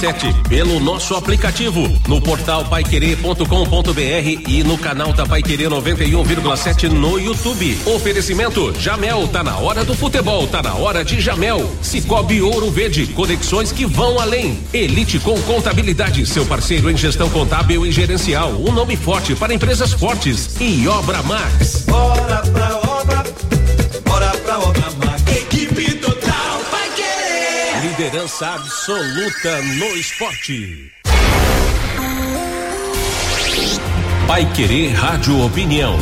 pelo nosso aplicativo, no portal paiquerê.com.br e no canal da Paiquerê 91,7 no YouTube. Oferecimento Jamel, tá na hora do futebol, tá na hora de Jamel. Cicobi Ouro Verde, conexões que vão além. Elite com Contabilidade, seu parceiro em gestão contábil e gerencial, um nome forte para empresas fortes. E Obra Max. Bora pra obra Max. Equipe total Paiquerê. Liderança absoluta no esporte. Paiquerê Rádio Opinião.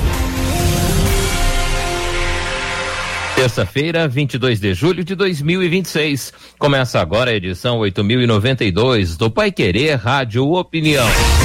Terça-feira, 22 de julho de 2026. Começa agora a edição 8092 do Paiquerê Rádio Opinião.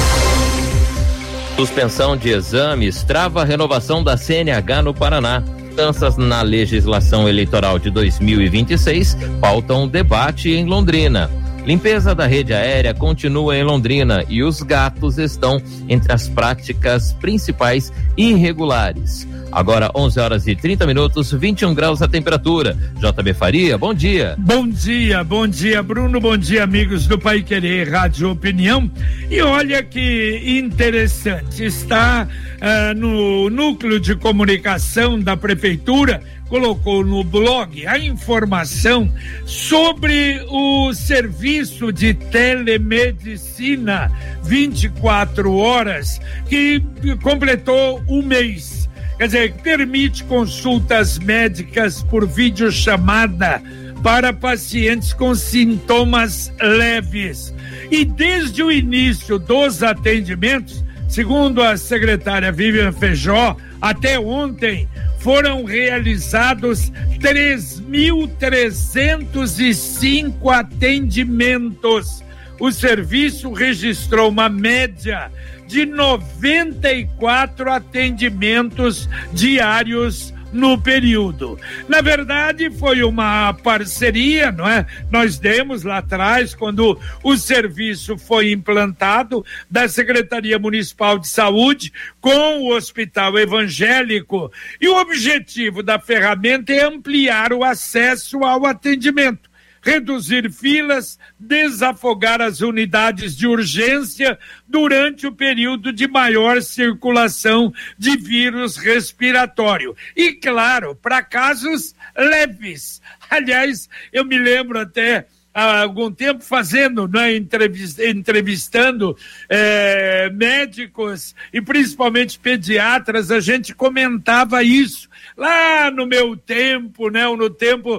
Suspensão de exames trava a renovação da CNH no Paraná. Mudanças na legislação eleitoral de 2026 pautam debate em Londrina. Limpeza da rede aérea continua em Londrina e os gatos estão entre as práticas principais irregulares. Agora 11h30, 21 graus a temperatura. JB Faria, bom dia. Bom dia, Bruno, bom dia, amigos do Paiquerê Rádio Opinião. E olha que interessante, está no núcleo de comunicação da prefeitura, colocou no blog a informação sobre o serviço de telemedicina 24 horas que completou um mês. Quer dizer, permite consultas médicas por videochamada para pacientes com sintomas leves. E desde o início dos atendimentos, segundo a secretária Vivian Feijó, até ontem foram realizados 3.305 atendimentos. O serviço registrou uma média de 94 atendimentos diários no período. Na verdade, foi uma parceria, não é? Nós demos lá atrás, quando o serviço foi implantado, da Secretaria Municipal de Saúde com o Hospital Evangélico. E o objetivo da ferramenta é ampliar o acesso ao atendimento, reduzir filas, desafogar as unidades de urgência durante o período de maior circulação de vírus respiratório. E, claro, para casos leves. Aliás, eu me lembro até há algum tempo fazendo, né, entrevistando médicos e principalmente pediatras, a gente comentava isso. Lá no meu tempo, né, no tempo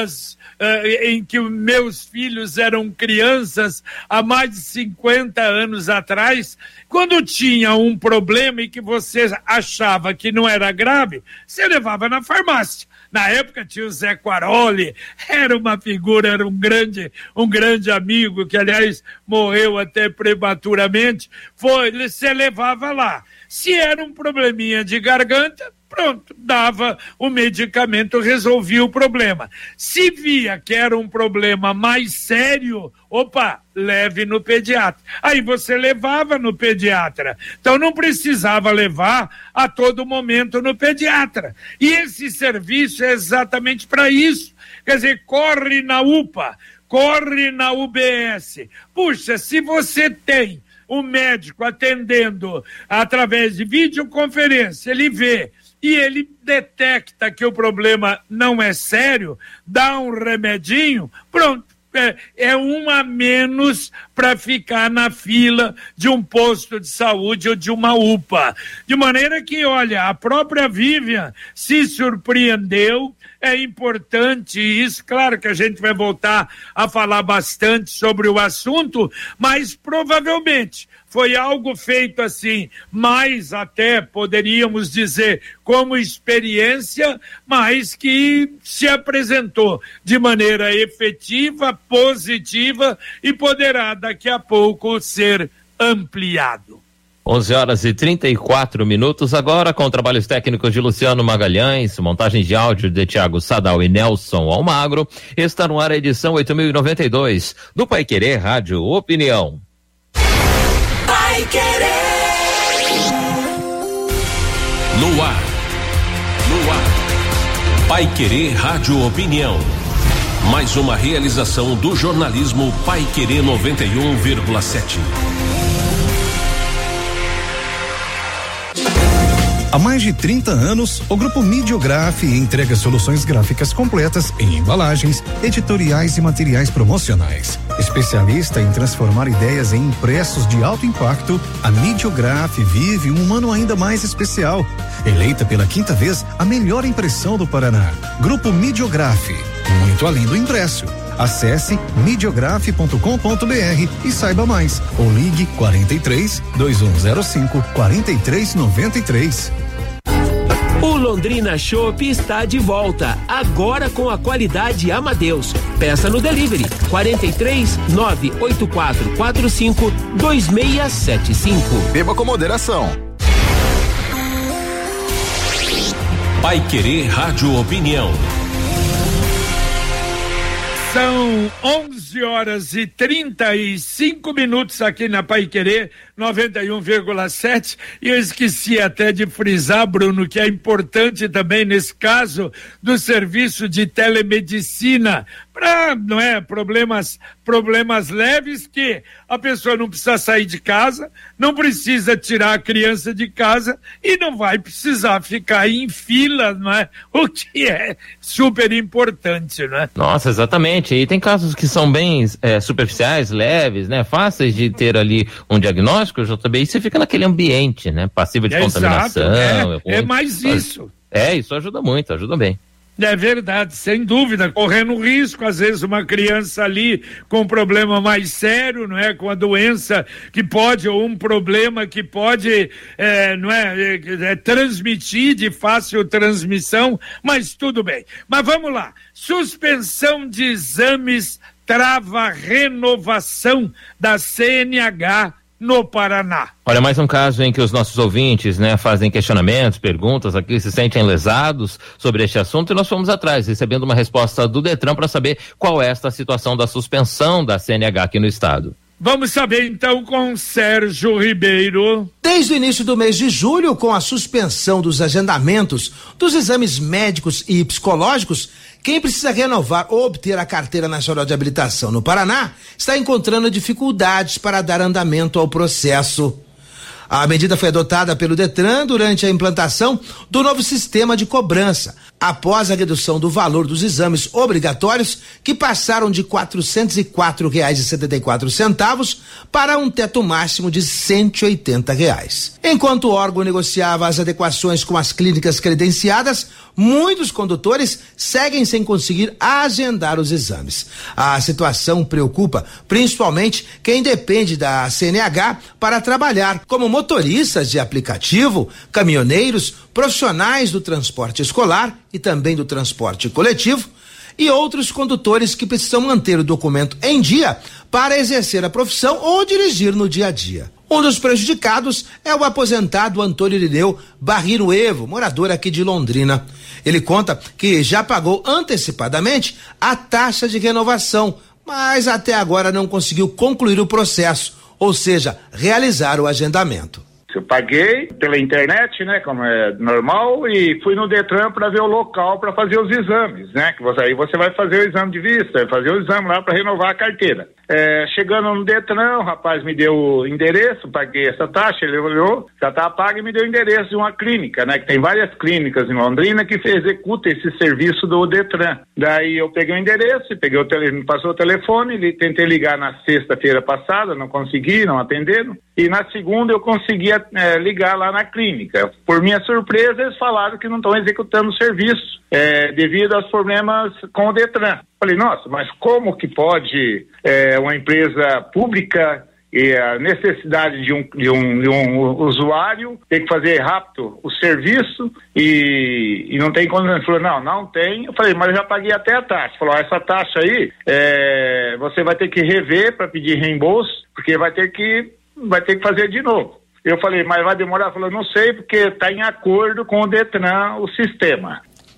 em que meus filhos eram crianças, há mais de 50 anos atrás, quando tinha um problema e que você achava que não era grave, você levava na farmácia. Na época tinha o Zé Quaroli, era uma figura, era um grande amigo, que aliás morreu até prematuramente. Você levava lá. Se era um probleminha de garganta, pronto, dava o medicamento, resolvia o problema. Se via que era um problema mais sério, leve no pediatra. Aí você levava no pediatra. Então não precisava levar a todo momento no pediatra. E esse serviço é exatamente para isso. Quer dizer, corre na UPA, corre na UBS. Puxa, se você tem um médico atendendo através de videoconferência, ele vê e ele detecta que o problema não é sério, dá um remedinho, pronto. É um a menos para ficar na fila de um posto de saúde ou de uma UPA. De maneira que, olha, a própria Vivian se surpreendeu. É importante isso, claro que a gente vai voltar a falar bastante sobre o assunto, mas provavelmente foi algo feito assim, mais até poderíamos dizer como experiência, mas que se apresentou de maneira efetiva, positiva e poderá daqui a pouco ser ampliado. 11h34, agora com trabalhos técnicos de Luciano Magalhães, montagem de áudio de Thiago Sadal e Nelson Almagro. Está no ar a edição 8092 do Paiquerê Rádio Opinião. Paiquerê. No ar. Paiquerê Rádio Opinião. Mais uma realização do jornalismo Paiquerê 91,7. Há mais de 30 anos, o Grupo Midiograf entrega soluções gráficas completas em embalagens, editoriais e materiais promocionais. Especialista em transformar ideias em impressos de alto impacto, a Midiograf vive um ano ainda mais especial. Eleita pela 5ª vez a melhor impressão do Paraná. Grupo Midiograf, muito além do impresso. Acesse midiograf.com.br e saiba mais. Ou ligue 43 2105 4393. O Londrina Chopp está de volta, agora com a qualidade Amadeus. Peça no delivery 43 98445 2675. Beba com moderação. Paiquerê Rádio Opinião. São 11h35 aqui na Paiquerê 91,7, e eu esqueci até de frisar, Bruno, que é importante também nesse caso do serviço de telemedicina para, não é, problemas leves, que a pessoa não precisa sair de casa, não precisa tirar a criança de casa e não vai precisar ficar em fila, não é? O que é super importante, né? Nossa, exatamente. E tem casos que são bem superficiais, leves, né? Fáceis de ter ali um diagnóstico, JB, e você fica naquele ambiente, né? Passivo de contaminação. É mais isso. Isso ajuda muito, ajuda bem. É verdade, sem dúvida, correndo risco, às vezes uma criança ali com um problema mais sério, não é? Com a doença que pode, ou um problema que pode, transmitir, de fácil transmissão, mas tudo bem. Mas vamos lá, suspensão de exames trava renovação da CNH no Paraná. Olha, mais um caso em que os nossos ouvintes, né, fazem questionamentos, perguntas aqui, se sentem lesados sobre este assunto, e nós fomos atrás, recebendo uma resposta do Detran para saber qual é esta situação da suspensão da CNH aqui no estado. Vamos saber então com Sérgio Ribeiro. Desde o início do mês de julho, com a suspensão dos agendamentos dos exames médicos e psicológicos, quem precisa renovar ou obter a Carteira Nacional de Habilitação no Paraná está encontrando dificuldades para dar andamento ao processo. A medida foi adotada pelo Detran durante a implantação do novo sistema de cobrança, após a redução do valor dos exames obrigatórios, que passaram de R$ 404,74 para um teto máximo de R$ 180. Enquanto o órgão negociava as adequações com as clínicas credenciadas, muitos condutores seguem sem conseguir agendar os exames. A situação preocupa principalmente quem depende da CNH para trabalhar, como motoristas de aplicativo, caminhoneiros, profissionais do transporte escolar e também do transporte coletivo, e outros condutores que precisam manter o documento em dia para exercer a profissão ou dirigir no dia a dia. Um dos prejudicados é o aposentado Antônio Irineu Barriro Evo, morador aqui de Londrina. Ele conta que já pagou antecipadamente a taxa de renovação, mas até agora não conseguiu concluir o processo, ou seja, realizar o agendamento. Eu paguei pela internet, né, como é normal, e fui no Detran para ver o local para fazer os exames, né, que aí você vai fazer o exame de vista, fazer o exame lá para renovar a carteira. Chegando no Detran, o rapaz me deu o endereço, paguei essa taxa, ele olhou, já tá pago, e me deu o endereço de uma clínica, né, que tem várias clínicas em Londrina que executa esse serviço do Detran. Daí eu peguei o endereço, me passou o telefone, tentei ligar na sexta-feira passada, não consegui, não atenderam, e na segunda eu consegui ligar lá na clínica. Por minha surpresa, eles falaram que não estão executando o serviço devido aos problemas com o Detran. Falei, nossa, mas como que pode uma empresa pública e a necessidade de um usuário ter que fazer rápido o serviço e não tem como? Ele falou, não tem. Eu falei, mas eu já paguei até a taxa. Falou, essa taxa aí você vai ter que rever para pedir reembolso, porque vai ter que fazer de novo. Eu falei, mas vai demorar? Falou, não sei, porque está em acordo com o Detran, o sistema.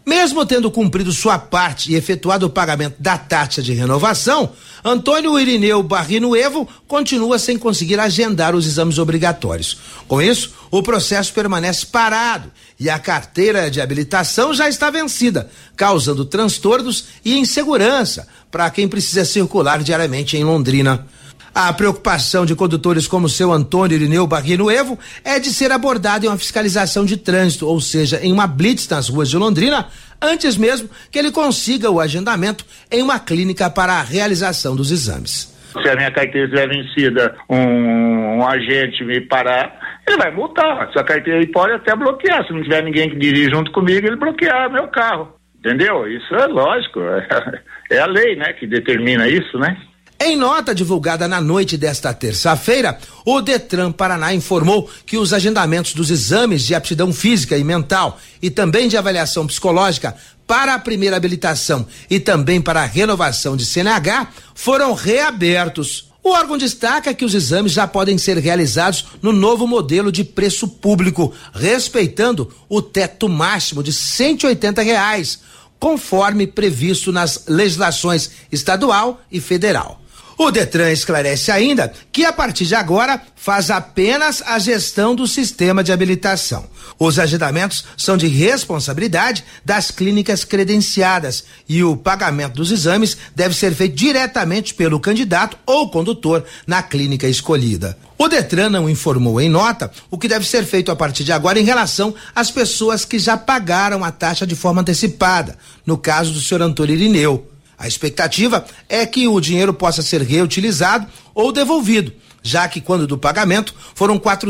Mesmo tendo cumprido sua parte e efetuado o pagamento da taxa de renovação, Antônio Irineu Barrino Evo continua sem conseguir agendar os exames obrigatórios. Com isso, o processo permanece parado e a carteira de habilitação já está vencida, causando transtornos e insegurança para quem precisa circular diariamente em Londrina. A preocupação de condutores como seu Antônio Irineu Barrino Evo é de ser abordado em uma fiscalização de trânsito, ou seja, em uma blitz nas ruas de Londrina, antes mesmo que ele consiga o agendamento em uma clínica para a realização dos exames. Se a minha carteira estiver vencida, um agente me parar, ele vai multar. Se a carteira ele pode até bloquear. Se não tiver ninguém que dirige junto comigo, ele bloquear meu carro. Entendeu? Isso é lógico. É a lei, né, que determina isso, né? Em nota divulgada na noite desta terça-feira, o Detran Paraná informou que os agendamentos dos exames de aptidão física e mental e também de avaliação psicológica para a primeira habilitação e também para a renovação de CNH foram reabertos. O órgão destaca que os exames já podem ser realizados no novo modelo de preço público, respeitando o teto máximo de R$180, conforme previsto nas legislações estadual e federal. O Detran esclarece ainda que a partir de agora faz apenas a gestão do sistema de habilitação. Os agendamentos são de responsabilidade das clínicas credenciadas e o pagamento dos exames deve ser feito diretamente pelo candidato ou condutor na clínica escolhida. O Detran não informou em nota o que deve ser feito a partir de agora em relação às pessoas que já pagaram a taxa de forma antecipada, no caso do senhor Antônio Irineu. A expectativa é que o dinheiro possa ser reutilizado ou devolvido, já que quando do pagamento foram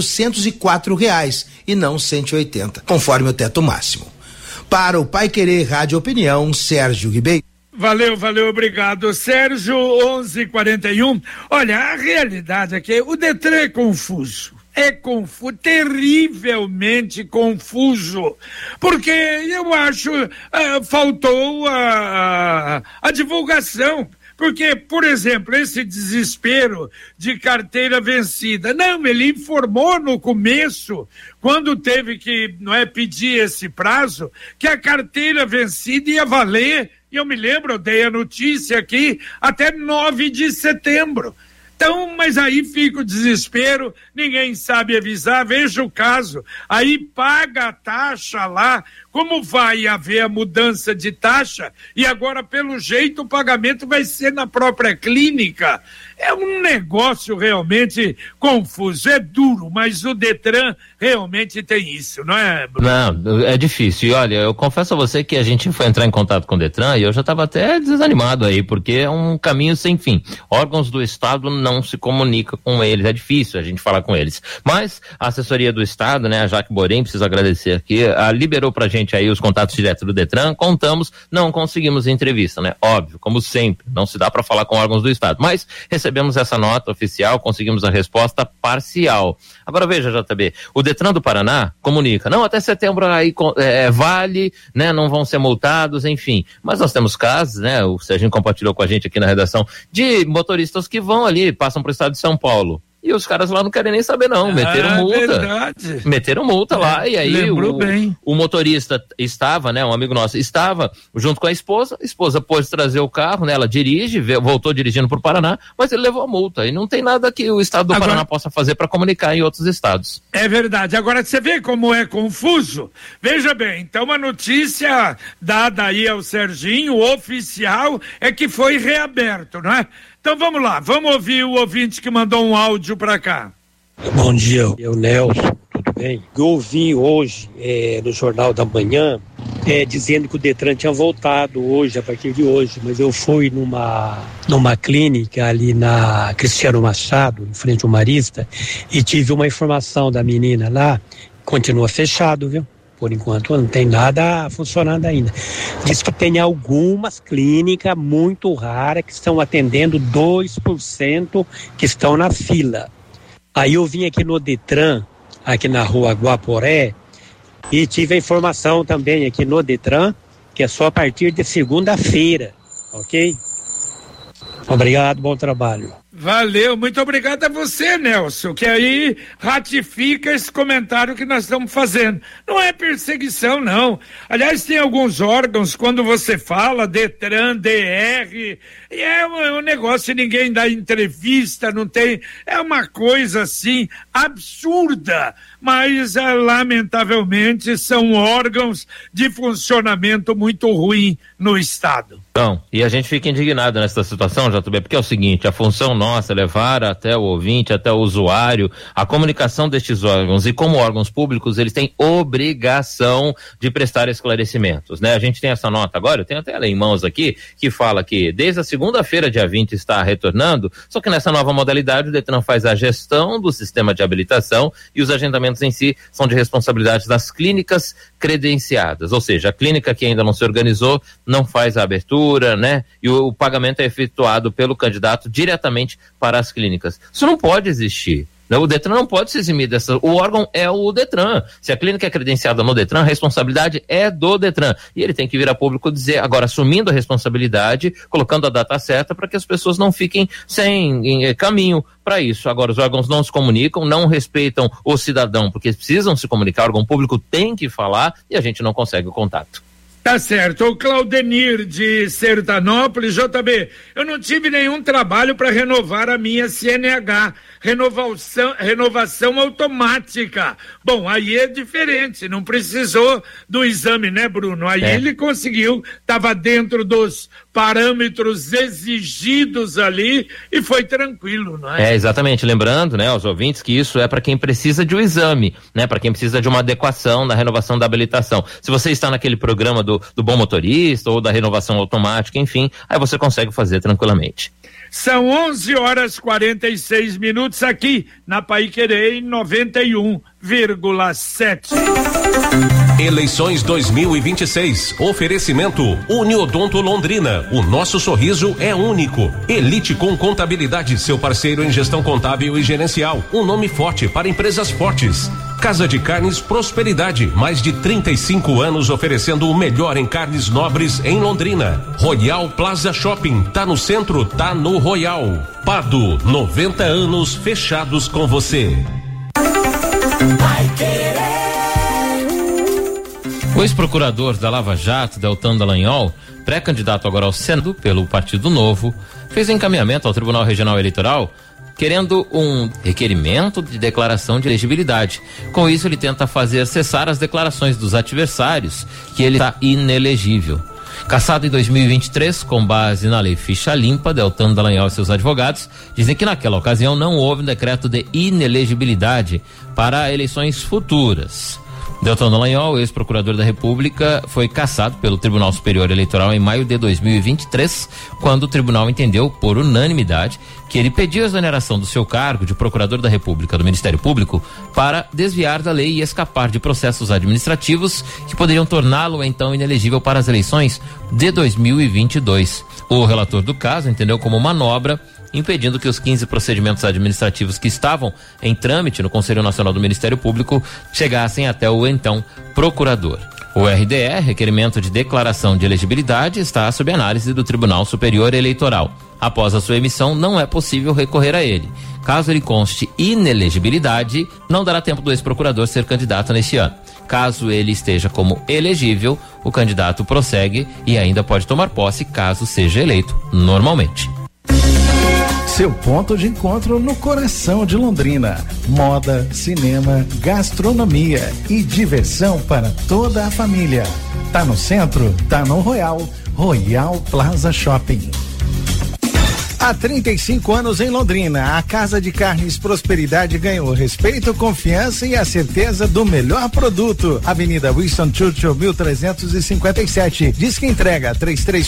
R$404 e não 180, conforme o teto máximo. Para o Paiquerê Rádio Opinião, Sérgio Ribeiro. Valeu, obrigado, Sérgio. 11:41. Olha, a realidade é que o Detran é confuso. Terrivelmente confuso, porque eu acho faltou a divulgação. Porque, por exemplo, esse desespero de carteira vencida, não, ele informou no começo, quando teve que pedir esse prazo, que a carteira vencida ia valer, e eu me lembro, eu dei a notícia aqui, até 9 de setembro. Então, mas aí fica o desespero, ninguém sabe avisar, veja o caso, aí paga a taxa lá, como vai haver a mudança de taxa e agora pelo jeito o pagamento vai ser na própria clínica. É um negócio realmente confuso, é duro, mas o Detran realmente tem isso, não é, Bruno? Não, é difícil. E olha, eu confesso a você que a gente foi entrar em contato com o Detran e eu já estava até desanimado aí, porque é um caminho sem fim. Órgãos do Estado não se comunicam com eles, é difícil a gente falar com eles. Mas a assessoria do Estado, né, a Jaque Borém, preciso agradecer aqui, liberou pra gente aí os contatos diretos do Detran, contamos, não conseguimos entrevista, né? Óbvio, como sempre, não se dá para falar com órgãos do Estado, mas recebemos essa nota oficial, conseguimos a resposta parcial. Agora veja, JB, o Detran do Paraná comunica, não, até setembro aí vale, né, não vão ser multados, enfim, mas nós temos casos, né, o Serginho compartilhou com a gente aqui na redação, de motoristas que vão ali, passam pro estado de São Paulo. E os caras lá não querem nem saber não, meteram multa. Verdade. Meteram multa lá, e aí o motorista estava, né, um amigo nosso, estava junto com a esposa pôde trazer o carro, né, ela dirige, voltou dirigindo pro Paraná, mas ele levou a multa, e não tem nada que o estado do Paraná possa fazer para comunicar em outros estados. É verdade, agora você vê como é confuso, veja bem, então a notícia dada aí ao Serginho, oficial, é que foi reaberto, não é? Então vamos lá, vamos ouvir o ouvinte que mandou um áudio para cá. Bom dia, eu Nelson, tudo bem? Eu ouvi hoje no Jornal da Manhã dizendo que o Detran tinha voltado hoje, a partir de hoje, mas eu fui numa clínica ali na Cristiano Machado, em frente ao Marista, e tive uma informação da menina lá, continua fechado, viu? Por enquanto não tem nada funcionando ainda. Diz que tem algumas clínicas muito raras que estão atendendo 2% que estão na fila. Aí eu vim aqui no Detran, aqui na rua Guaporé, e tive a informação também aqui no Detran, que é só a partir de segunda-feira, ok? Obrigado, bom trabalho. Valeu, muito obrigado a você, Nelson, que aí ratifica esse comentário que nós estamos fazendo. Não é perseguição, não. Aliás, tem alguns órgãos, quando você fala Detran, DR, é um negócio que ninguém dá entrevista, não tem, é uma coisa assim absurda, mas lamentavelmente são órgãos de funcionamento muito ruim no Estado. Então, e a gente fica indignado nessa situação, JB, porque é o seguinte, a função nossa é levar até o ouvinte, até o usuário, a comunicação destes órgãos, e como órgãos públicos, eles têm obrigação de prestar esclarecimentos, né? A gente tem essa nota agora, eu tenho até ela em mãos aqui, que fala que desde a segunda-feira, dia 20, está retornando, só que nessa nova modalidade o Detran faz a gestão do sistema de habilitação e os agendamentos em si são de responsabilidade das clínicas credenciadas, ou seja, a clínica que ainda não se organizou não faz a abertura, né? E o pagamento é efetuado pelo candidato diretamente para as clínicas. Isso não pode existir. O Detran não pode se eximir dessa. O órgão é o Detran. Se a clínica é credenciada no Detran, a responsabilidade é do Detran. E ele tem que vir a público dizer, agora assumindo a responsabilidade, colocando a data certa para que as pessoas não fiquem sem caminho para isso. Agora, os órgãos não se comunicam, não respeitam o cidadão, porque precisam se comunicar, o órgão público tem que falar e a gente não consegue o contato. Tá certo. O Claudenir de Sertanópolis, JB, eu não tive nenhum trabalho para renovar a minha CNH, renovação automática. Bom, aí é diferente, não precisou do exame, né, Bruno? Aí ele conseguiu, estava dentro dos parâmetros exigidos ali e foi tranquilo, não é? Exatamente, lembrando, né, aos ouvintes que isso é para quem precisa de um exame, né, para quem precisa de uma adequação na renovação da habilitação. Se você está naquele programa do bom motorista ou da renovação automática, enfim, aí você consegue fazer tranquilamente. São 11h46 aqui na Paiquerê 91,7. Eleições 2026. Oferecimento Uniodonto Londrina. O nosso sorriso é único. Elite com Contabilidade, seu parceiro em gestão contábil e gerencial. Um nome forte para empresas fortes. Casa de Carnes Prosperidade, mais de 35 anos oferecendo o melhor em carnes nobres em Londrina. Royal Plaza Shopping, tá no centro, tá no Royal. Pardo, 90 anos fechados com você. O ex-procurador da Lava Jato, Deltan Dallagnol, pré-candidato agora ao Senado pelo Partido Novo, fez encaminhamento ao Tribunal Regional Eleitoral querendo um requerimento de declaração de elegibilidade. Com isso, ele tenta fazer cessar as declarações dos adversários que ele está inelegível. Cassado em 2023, com base na lei Ficha Limpa, Deltan Dallagnol e seus advogados dizem que naquela ocasião não houve um decreto de inelegibilidade para eleições futuras. Deltan Dallagnol, ex-procurador da República, foi cassado pelo Tribunal Superior Eleitoral em maio de 2023, quando o tribunal entendeu, por unanimidade, que ele pediu a exoneração do seu cargo de procurador da República do Ministério Público para desviar da lei e escapar de processos administrativos que poderiam torná-lo então inelegível para as eleições de 2022. O relator do caso entendeu como manobra, impedindo que os 15 procedimentos administrativos que estavam em trâmite no Conselho Nacional do Ministério Público chegassem até o então procurador. O RDE, requerimento de declaração de elegibilidade, está sob análise do Tribunal Superior Eleitoral. Após a sua emissão, não é possível recorrer a ele. Caso ele conste inelegibilidade, não dará tempo do ex-procurador ser candidato neste ano. Caso ele esteja como elegível, o candidato prossegue e ainda pode tomar posse caso seja eleito normalmente. Seu ponto de encontro no coração de Londrina. Moda, cinema, gastronomia e diversão para toda a família. Tá no centro? Tá no Royal. Royal Plaza Shopping. Há 35 anos em Londrina, a Casa de Carnes Prosperidade ganhou respeito, confiança e a certeza do melhor produto. Avenida Winston Churchill, 1357. Diz que entrega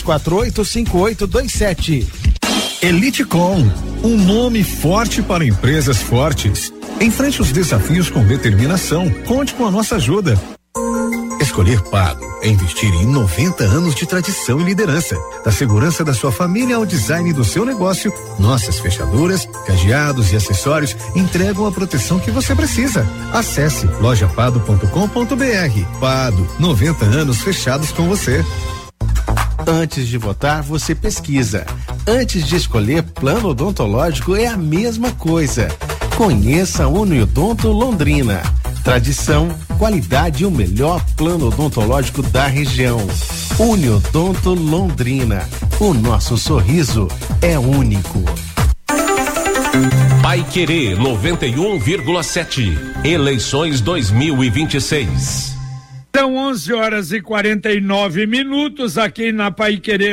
3348-5827. Elitecom, um nome forte para empresas fortes. Enfrente os desafios com determinação. Conte com a nossa ajuda. Escolher Pago é investir em 90 anos de tradição e liderança. Da segurança da sua família ao design do seu negócio, nossas fechaduras, cadeados e acessórios entregam a proteção que você precisa. Acesse lojapado.com.br. Pado, 90 anos fechados com você. Antes de votar, você pesquisa. Antes de escolher plano odontológico é a mesma coisa. Conheça a Uniodonto Londrina. Tradição, qualidade e o melhor plano odontológico da região. Uniodonto Londrina. O nosso sorriso é único. Paiquerê 91,7. Eleições 2026. São 11h49 aqui na Paiquerê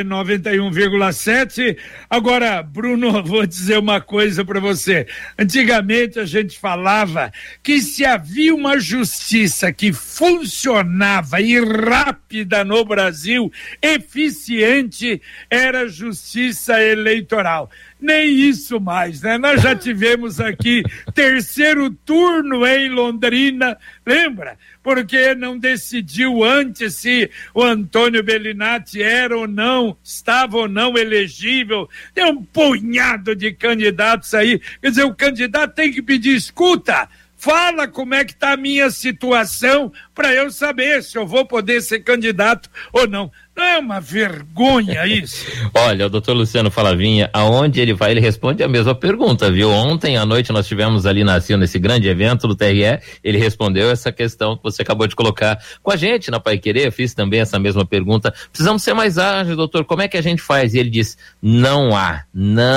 91,7. Agora, Bruno, vou dizer uma coisa para você. Antigamente a gente falava que se havia uma justiça que funcionava e rápida no Brasil, eficiente, era a justiça eleitoral. Nem isso mais, né? Nós já tivemos aqui terceiro turno em Londrina, lembra? Porque não decidiu antes se o Antônio Bellinati era ou não, estava ou não elegível. Tem um punhado de candidatos aí. Quer dizer, o candidato tem que pedir escuta. Fala como é que está a minha situação para eu saber se eu vou poder ser candidato ou não. Não é uma vergonha isso? Olha, o doutor Luciano Falavinha, aonde ele vai, ele responde a mesma pergunta, viu? Ontem à noite nós tivemos ali nesse grande evento do TRE, ele respondeu essa questão que você acabou de colocar com a gente na Paiquerê. Eu fiz também essa mesma pergunta. Precisamos ser mais ágeis, doutor, como é que a gente faz? E ele diz, não há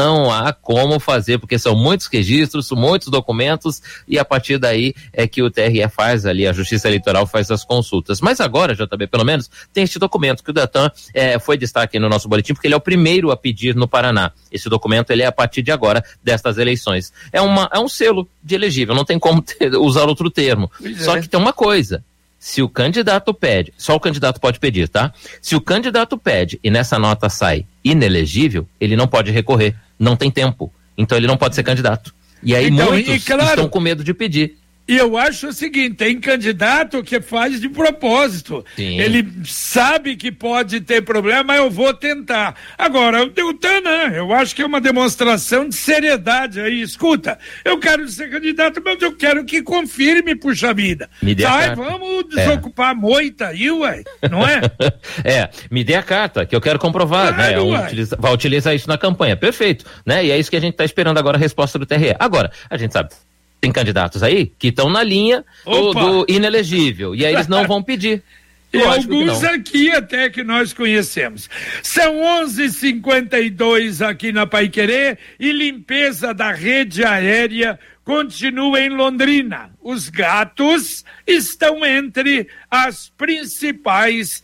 como fazer, porque são muitos registros, são muitos documentos, e a partir daí é que o TRE faz ali, a Justiça Eleitoral faz as consultas. Mas agora, JB, pelo menos, tem este documento que o Datan foi destaque no nosso boletim, porque ele é o primeiro a pedir no Paraná. Esse documento, ele é a partir de agora, destas eleições. É um selo de elegível, não tem como usar outro termo. Só que tem uma coisa, se o candidato pede, só o candidato pode pedir, tá? Se o candidato pede e nessa nota sai inelegível, ele não pode recorrer, não tem tempo. Então ele não pode ser candidato. E aí então, muitos estão com medo de pedir. E eu acho o seguinte, tem candidato que faz de propósito. Sim. Ele sabe que pode ter problema, mas eu vou tentar. Agora, o Deltan, eu acho que é uma demonstração de seriedade aí. Escuta, eu quero ser candidato, mas eu quero que confirme, puxa vida. Me dê a carta. Vamos desocupar a moita aí, ué, não é? Me dê a carta, que eu quero comprovar, claro, né? Vai utilizar isso na campanha, perfeito, né? E é isso que a gente está esperando agora, a resposta do TRE. Agora, a gente sabe, tem candidatos aí que estão na linha do inelegível, e aí eles não vão pedir. E alguns aqui até que nós conhecemos. São 11h52 aqui na Paiquerê e limpeza da rede aérea continua em Londrina. Os gatos estão entre as principais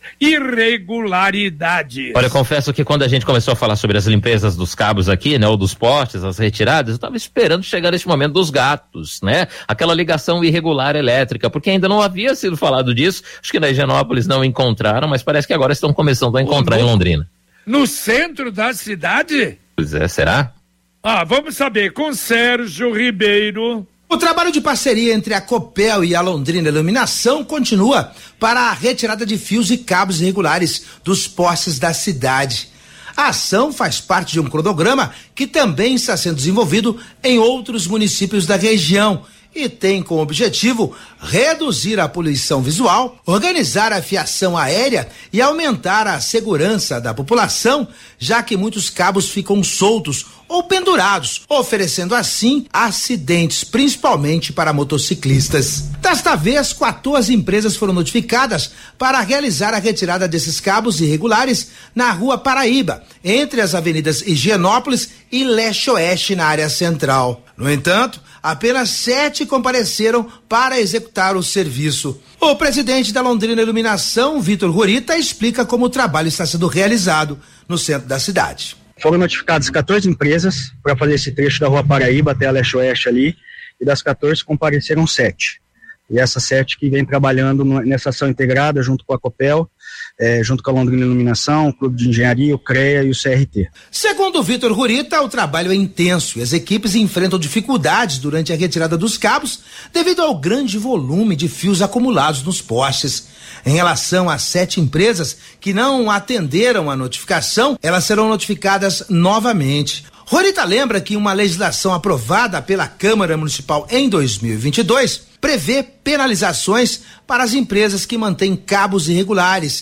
irregularidades. Olha, eu confesso que quando a gente começou a falar sobre as limpezas dos cabos aqui, né, ou dos postes, as retiradas, eu estava esperando chegar nesse momento dos gatos, né? Aquela ligação irregular elétrica, porque ainda não havia sido falado disso. Acho que na Higienópolis não encontraram, mas parece que agora estão começando a encontrar em Londrina. No centro da cidade? Pois é, será? Vamos saber com Sérgio Ribeiro. O trabalho de parceria entre a Copel e a Londrina Iluminação continua para a retirada de fios e cabos irregulares dos postes da cidade. A ação faz parte de um cronograma que também está sendo desenvolvido em outros municípios da região e tem como objetivo reduzir a poluição visual, organizar a fiação aérea e aumentar a segurança da população, já que muitos cabos ficam soltos ou pendurados, oferecendo assim acidentes, principalmente para motociclistas. Desta vez, 14 empresas foram notificadas para realizar a retirada desses cabos irregulares na Rua Paraíba, entre as avenidas Higienópolis e Leste-Oeste, na área central. No entanto, apenas 7 compareceram para executar o serviço. O presidente da Londrina Iluminação, Vitor Rurita, explica como o trabalho está sendo realizado no centro da cidade. Foram notificadas 14 empresas para fazer esse trecho da Rua Paraíba até a Leste-Oeste ali, e das 14 compareceram 7. E essas 7 que vem trabalhando nessa ação integrada junto com a Copel, junto com a Londrina Iluminação, o Clube de Engenharia, o CREA e o CRT. Segundo o Vitor Rurita, o trabalho é intenso e as equipes enfrentam dificuldades durante a retirada dos cabos devido ao grande volume de fios acumulados nos postes. Em relação às 7 empresas que não atenderam a notificação, elas serão notificadas novamente. Rurita lembra que uma legislação aprovada pela Câmara Municipal em 2022 prevê penalizações para as empresas que mantêm cabos irregulares,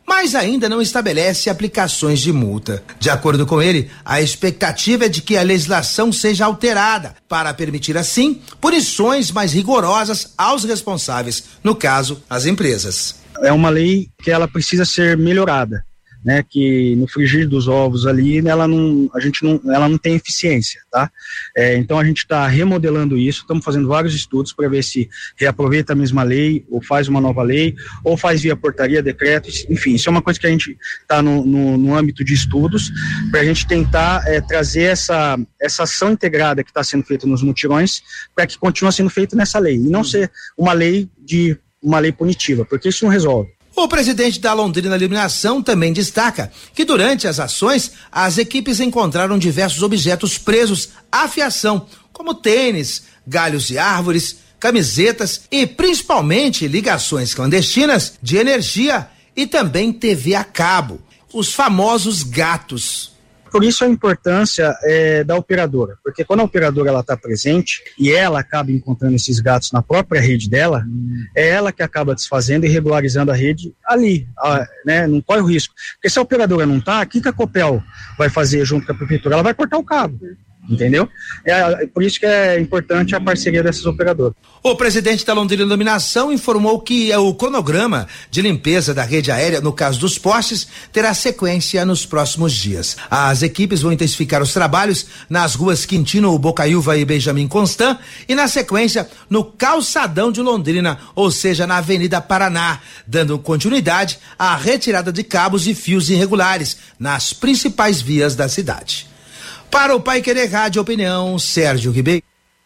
mas ainda não estabelece aplicações de multa. De acordo com ele, a expectativa é de que a legislação seja alterada para permitir, assim, punições mais rigorosas aos responsáveis, no caso, as empresas. É uma lei que ela precisa ser melhorada, né? Que no frigir dos ovos ali, ela não tem eficiência, tá? Então a gente está remodelando isso, estamos fazendo vários estudos para ver se reaproveita a mesma lei, ou faz uma nova lei, ou faz via portaria, decreto, enfim, isso é uma coisa que a gente está no âmbito de estudos, para a gente tentar trazer essa ação integrada que está sendo feita nos mutirões, para que continue sendo feita nessa lei, e não ser uma lei punitiva, porque isso não resolve. O presidente da Londrina Iluminação também destaca que durante as ações, as equipes encontraram diversos objetos presos à fiação, como tênis, galhos de árvores, camisetas e principalmente ligações clandestinas de energia e também TV a cabo, os famosos gatos. Por isso a importância da operadora, porque quando a operadora ela está presente e ela acaba encontrando esses gatos na própria rede dela, é ela que acaba desfazendo e regularizando a rede ali, né? Não corre o risco. Porque se a operadora não está, o que a Copel vai fazer junto com a prefeitura? Ela vai cortar o cabo. Entendeu? Por isso que é importante a parceria dessas operadoras. O presidente da Londrina Iluminação informou que o cronograma de limpeza da rede aérea, no caso dos postes, terá sequência nos próximos dias. As equipes vão intensificar os trabalhos nas ruas Quintino, Bocaiúva e Benjamin Constant e, na sequência, no calçadão de Londrina, ou seja, na Avenida Paraná, dando continuidade à retirada de cabos e fios irregulares nas principais vias da cidade. Para o Paiquerê Rádio Opinião, Sérgio Ribeiro.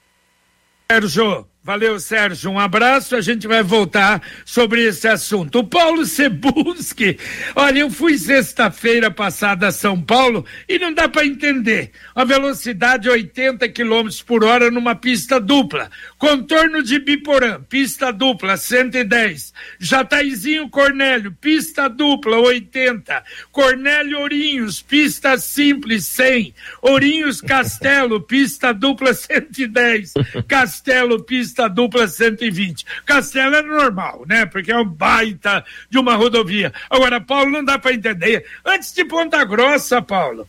Sérgio, valeu, Sérgio, um abraço, a gente vai voltar sobre esse assunto. O Paulo Cebulski, olha, eu fui sexta-feira passada a São Paulo e não dá para entender, a velocidade 80 km por hora numa pista dupla, contorno de Biporã, pista dupla 110, Jataizinho Cornélio, pista dupla 80, Cornélio Ourinhos, pista simples 100, Ourinhos Castelo, pista dupla 110, Castelo, pista dupla 120. Castelo é normal, né? Porque é um baita de uma rodovia. Agora, Paulo, não dá para entender. Antes de Ponta Grossa, Paulo,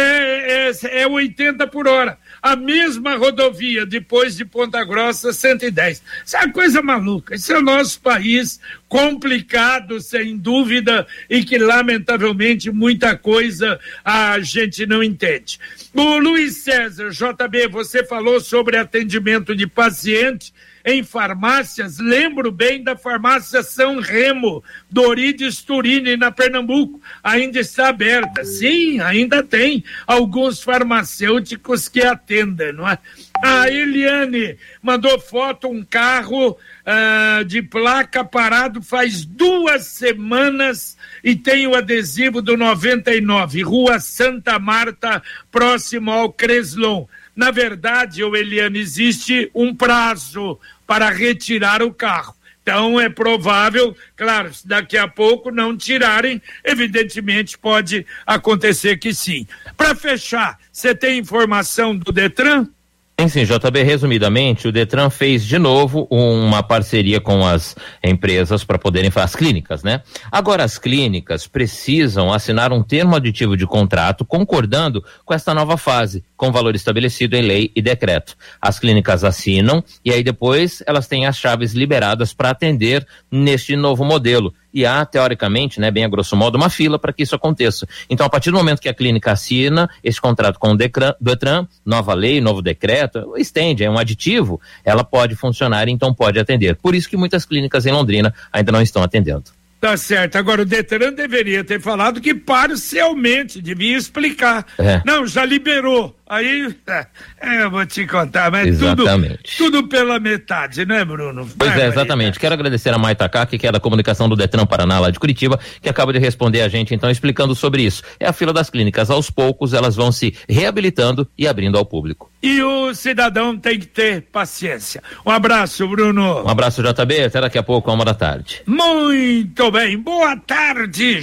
é 80 por hora. A mesma rodovia depois de Ponta Grossa, 110. Isso é uma coisa maluca. Isso é o nosso país complicado, sem dúvida, e que, lamentavelmente, muita coisa a gente não entende. O Luiz César, JB, você falou sobre atendimento de paciente em farmácias. Lembro bem da farmácia São Remo, do Orides Turini, na Pernambuco. Ainda está aberta. Sim, ainda tem alguns farmacêuticos que atendem, não é? A Eliane mandou foto, um carro de placa parado faz 2 semanas e tem o adesivo do 99, Rua Santa Marta, próximo ao Creslon. Na verdade, Eliane, existe um prazo para retirar o carro. Então é provável, claro, se daqui a pouco não tirarem, evidentemente pode acontecer que sim. Para fechar, você tem informação do Detran? Sim, JB, resumidamente, o Detran fez de novo uma parceria com as empresas para poderem fazer as clínicas, né? Agora as clínicas precisam assinar um termo aditivo de contrato concordando com esta nova fase, com valor estabelecido em lei e decreto. As clínicas assinam e aí depois elas têm as chaves liberadas para atender neste novo modelo. E há, teoricamente, né, bem a grosso modo, uma fila para que isso aconteça. Então, a partir do momento que a clínica assina esse contrato com o Detran, nova lei, novo decreto, estende, é um aditivo, ela pode funcionar, então pode atender. Por isso que muitas clínicas em Londrina ainda não estão atendendo. Tá certo. Agora, o Detran deveria ter falado que parcialmente, devia explicar. Não, já liberou. Aí, eu vou te contar, mas tudo pela metade, né, Bruno? Pois é, exatamente. Quero agradecer a Maita Kaki, que é da comunicação do Detran Paraná, lá de Curitiba, que acaba de responder a gente, então, explicando sobre isso. É a fila das clínicas. Aos poucos, elas vão se reabilitando e abrindo ao público. E o cidadão tem que ter paciência. Um abraço, Bruno. Um abraço, JB. Até daqui a pouco, 1h da tarde. Muito bem. Boa tarde,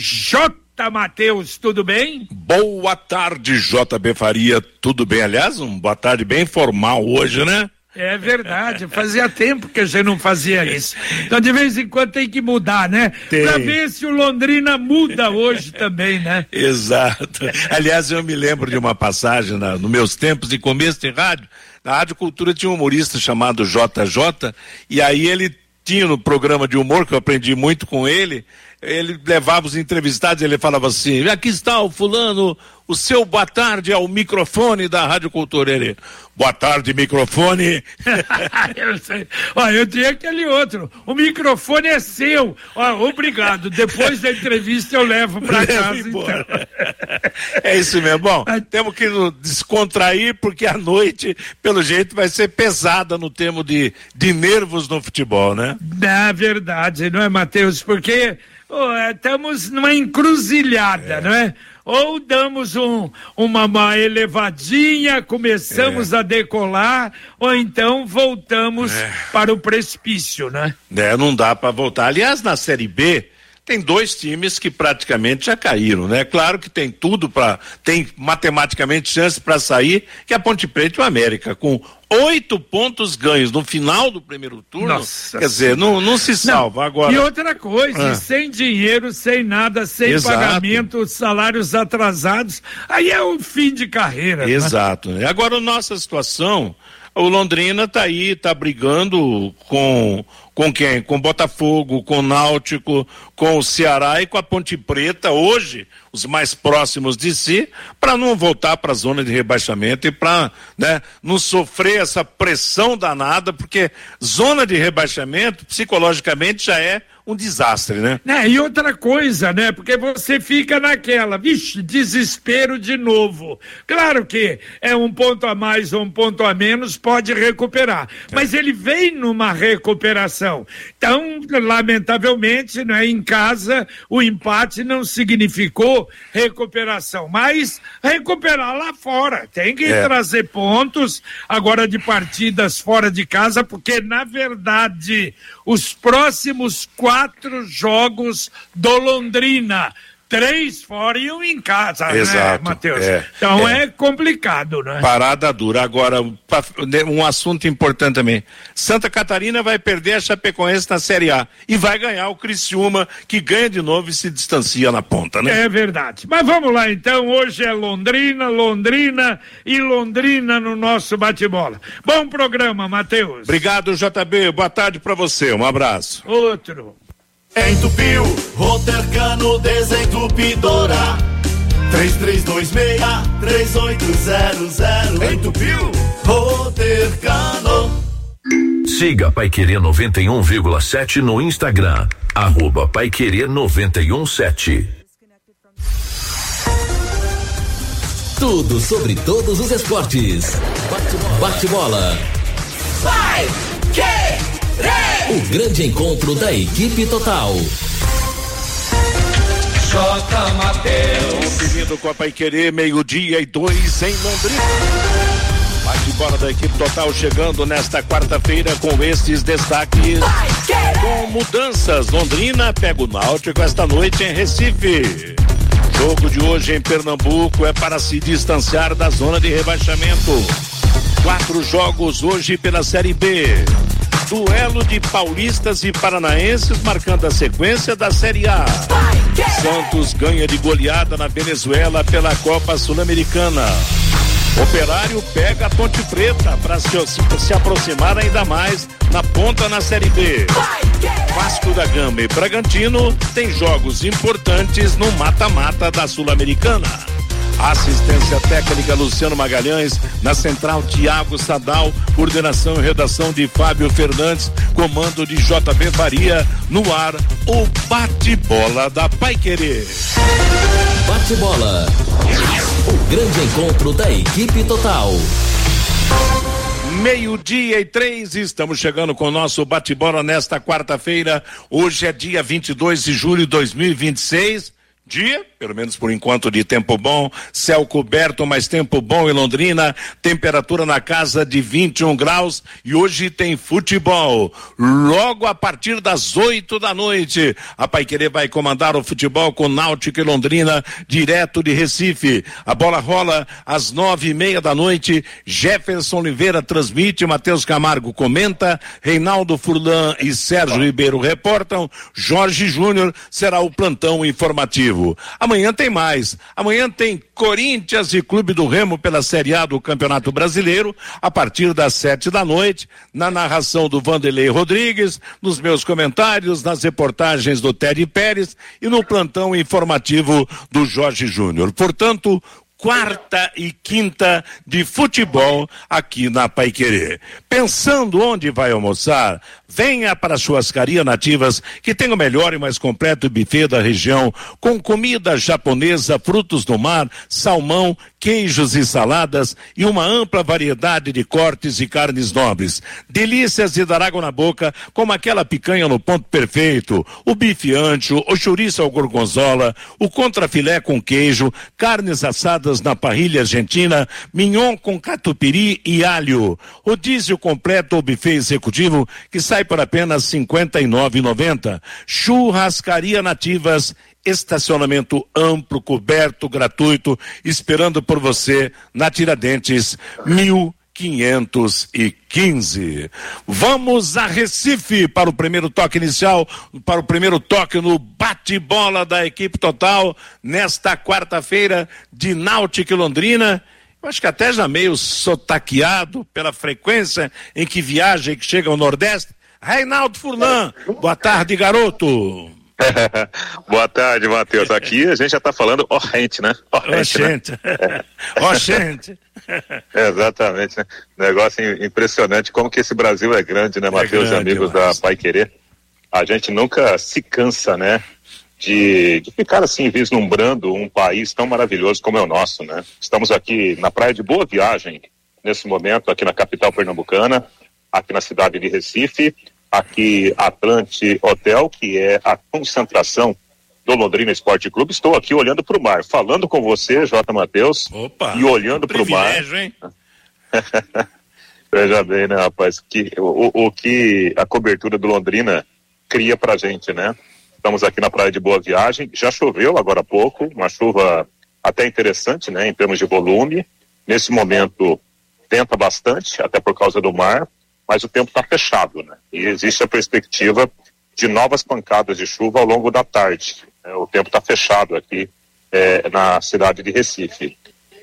Matheus, tudo bem? Boa tarde, JB Faria, tudo bem? Aliás, boa tarde bem formal hoje, né? É verdade, fazia tempo que a gente não fazia isso. Então, de vez em quando tem que mudar, né? Pra ver se o Londrina muda hoje também, né? Exato. Aliás, eu me lembro de uma passagem nos meus tempos de começo de rádio. Na Rádio Cultura tinha um humorista chamado JJ, e aí ele tinha no programa de humor, que eu aprendi muito com ele levava os entrevistados, ele falava assim: aqui está o fulano, o seu boa tarde ao microfone da Rádio Cultura. Ele: boa tarde, microfone. Eu sei. Ó, eu tinha aquele outro, o microfone é seu. Ó, obrigado, depois da entrevista eu levo pra casa, então. É isso mesmo. Bom, temos que nos descontrair, porque a noite, pelo jeito, vai ser pesada no termo de nervos no futebol, né? É verdade, não é, Matheus? Porque estamos numa encruzilhada, não é? Ou damos uma elevadinha, começamos a decolar, ou então voltamos para o precipício, né? Não dá para voltar. Aliás, na Série B, tem 2 times que praticamente já caíram, né? Claro que tem tem matematicamente chance para sair, que é a Ponte Preta e o América, com 8 pontos ganhos no final do primeiro turno. Nossa, quer dizer, não se salva agora. E outra coisa, sem dinheiro, sem nada, sem pagamento, salários atrasados, aí é o fim de carreira. Exato. Né? Agora, a nossa situação, o Londrina tá aí, tá brigando com quem? Com o Botafogo, com o Náutico, com o Ceará e com a Ponte Preta, hoje, os mais próximos de si, para não voltar para a zona de rebaixamento e para, né, não sofrer essa pressão danada, porque zona de rebaixamento, psicologicamente, já é um desastre, né? E outra coisa, né? Porque você fica naquela, desespero de novo. Claro que é um ponto a mais ou um ponto a menos, pode recuperar. Mas ele vem numa recuperação. Então, lamentavelmente, né, em casa, o empate não significou recuperação. Mas recuperar lá fora. Tem que trazer pontos agora de partidas fora de casa, porque, na verdade, os próximos 4 jogos do Londrina, 3 fora e 1 em casa, né, Matheus? Então é complicado, né? Parada dura. Agora, um assunto importante também. Santa Catarina vai perder a Chapecoense na Série A e vai ganhar o Criciúma, que ganha de novo e se distancia na ponta, né? É verdade. Mas vamos lá, então. Hoje é Londrina no nosso bate-bola. Bom programa, Matheus. Obrigado, JB. Boa tarde pra você. Um abraço. Outro. Entupiu, Rotercano Desentupidora 3326-3800. Entupiu, Rotercano. Siga Paiquerê 91,7 no Instagram, @Paiquerê 91,7. Tudo sobre todos os esportes. Bate-bola. Vai, o grande encontro da equipe total. J. Mateus. Bem-vindo com a Paiquerê, 12:02 em Londrina. Bate-bola da equipe total chegando nesta quarta-feira com estes destaques. Com mudanças, Londrina pega o Náutico esta noite em Recife. Jogo de hoje em Pernambuco é para se distanciar da zona de rebaixamento. 4 jogos hoje pela Série B. Duelo de paulistas e paranaenses marcando a sequência da Série A. Santos ganha de goleada na Venezuela pela Copa Sul-Americana. Operário pega a Ponte Preta para se aproximar ainda mais na ponta na Série B. Vasco da Gama e Bragantino tem jogos importantes no mata-mata da Sul-Americana. Assistência técnica Luciano Magalhães, na central Tiago Sadal, coordenação e redação de Fábio Fernandes, comando de JB Faria, no ar o bate-bola da Paiquerê. Bate-bola, o grande encontro da equipe total. 12:03, estamos chegando com o nosso bate-bola nesta quarta-feira. Hoje é dia 22 de julho de 2026. Dia pelo menos por enquanto, de tempo bom, céu coberto, mas tempo bom em Londrina, temperatura na casa de 21 graus e hoje tem futebol. Logo a partir das 8 da noite, a Paiquerê vai comandar o futebol com Náutico e Londrina, direto de Recife. A bola rola às 9:30 da noite, Jefferson Oliveira transmite, Matheus Camargo comenta, Reinaldo Furlan e Sérgio Ribeiro reportam, Jorge Júnior será o plantão informativo. Amanhã tem mais. Amanhã tem Corinthians e Clube do Remo pela Série A do Campeonato Brasileiro, a partir das 7 da noite, na narração do Vanderlei Rodrigues, nos meus comentários, nas reportagens do Teddy Pérez e no plantão informativo do Jorge Júnior. Portanto, quarta e quinta de futebol aqui na Paiquerê. Pensando onde vai almoçar? Venha para a Churrascaria Nativas, que tem o melhor e mais completo buffet da região, com comida japonesa, frutos do mar, salmão, queijos e saladas e uma ampla variedade de cortes e carnes nobres. Delícias de dar água na boca, como aquela picanha no ponto perfeito, o bife ancho, o chouriço ao gorgonzola, o contrafilé com queijo, carnes assadas na parrilha argentina, mignon com catupiry e alho. Rodízio completo ou buffet executivo que sai por apenas R$ 59,90. Churrascaria Nativas, estacionamento amplo, coberto, gratuito, esperando por você na Tiradentes 1515. Vamos a Recife para o primeiro toque inicial, para o primeiro toque no bate-bola da equipe total, nesta quarta-feira de Náutico e Londrina. Eu acho que até já meio sotaqueado pela frequência em que viaja e que chega ao Nordeste. Reinaldo Furlan, boa tarde, garoto. Boa tarde, Matheus. Aqui a gente já está falando orrente, né? Orrente. Orrente. Exatamente, né? Negócio impressionante como que esse Brasil é grande, né, Matheus e amigos da Paiquerê? A gente nunca se cansa, né? De ficar assim vislumbrando um país tão maravilhoso como é o nosso, né? Estamos aqui na Praia de Boa Viagem, nesse momento, aqui na capital pernambucana, aqui na cidade de Recife, aqui Atlante Hotel, que é a concentração do Londrina Esporte Clube. Estou aqui olhando para o mar, falando com você, J. Matheus, e olhando para o mar. Hein? Veja bem, né, rapaz, o que a cobertura do Londrina cria pra gente, né? Estamos aqui na Praia de Boa Viagem, já choveu agora há pouco, uma chuva até interessante, né, em termos de volume. Nesse momento venta bastante, até por causa do mar, mas o tempo está fechado, né? E existe a perspectiva de novas pancadas de chuva ao longo da tarde. O tempo está fechado aqui na cidade de Recife.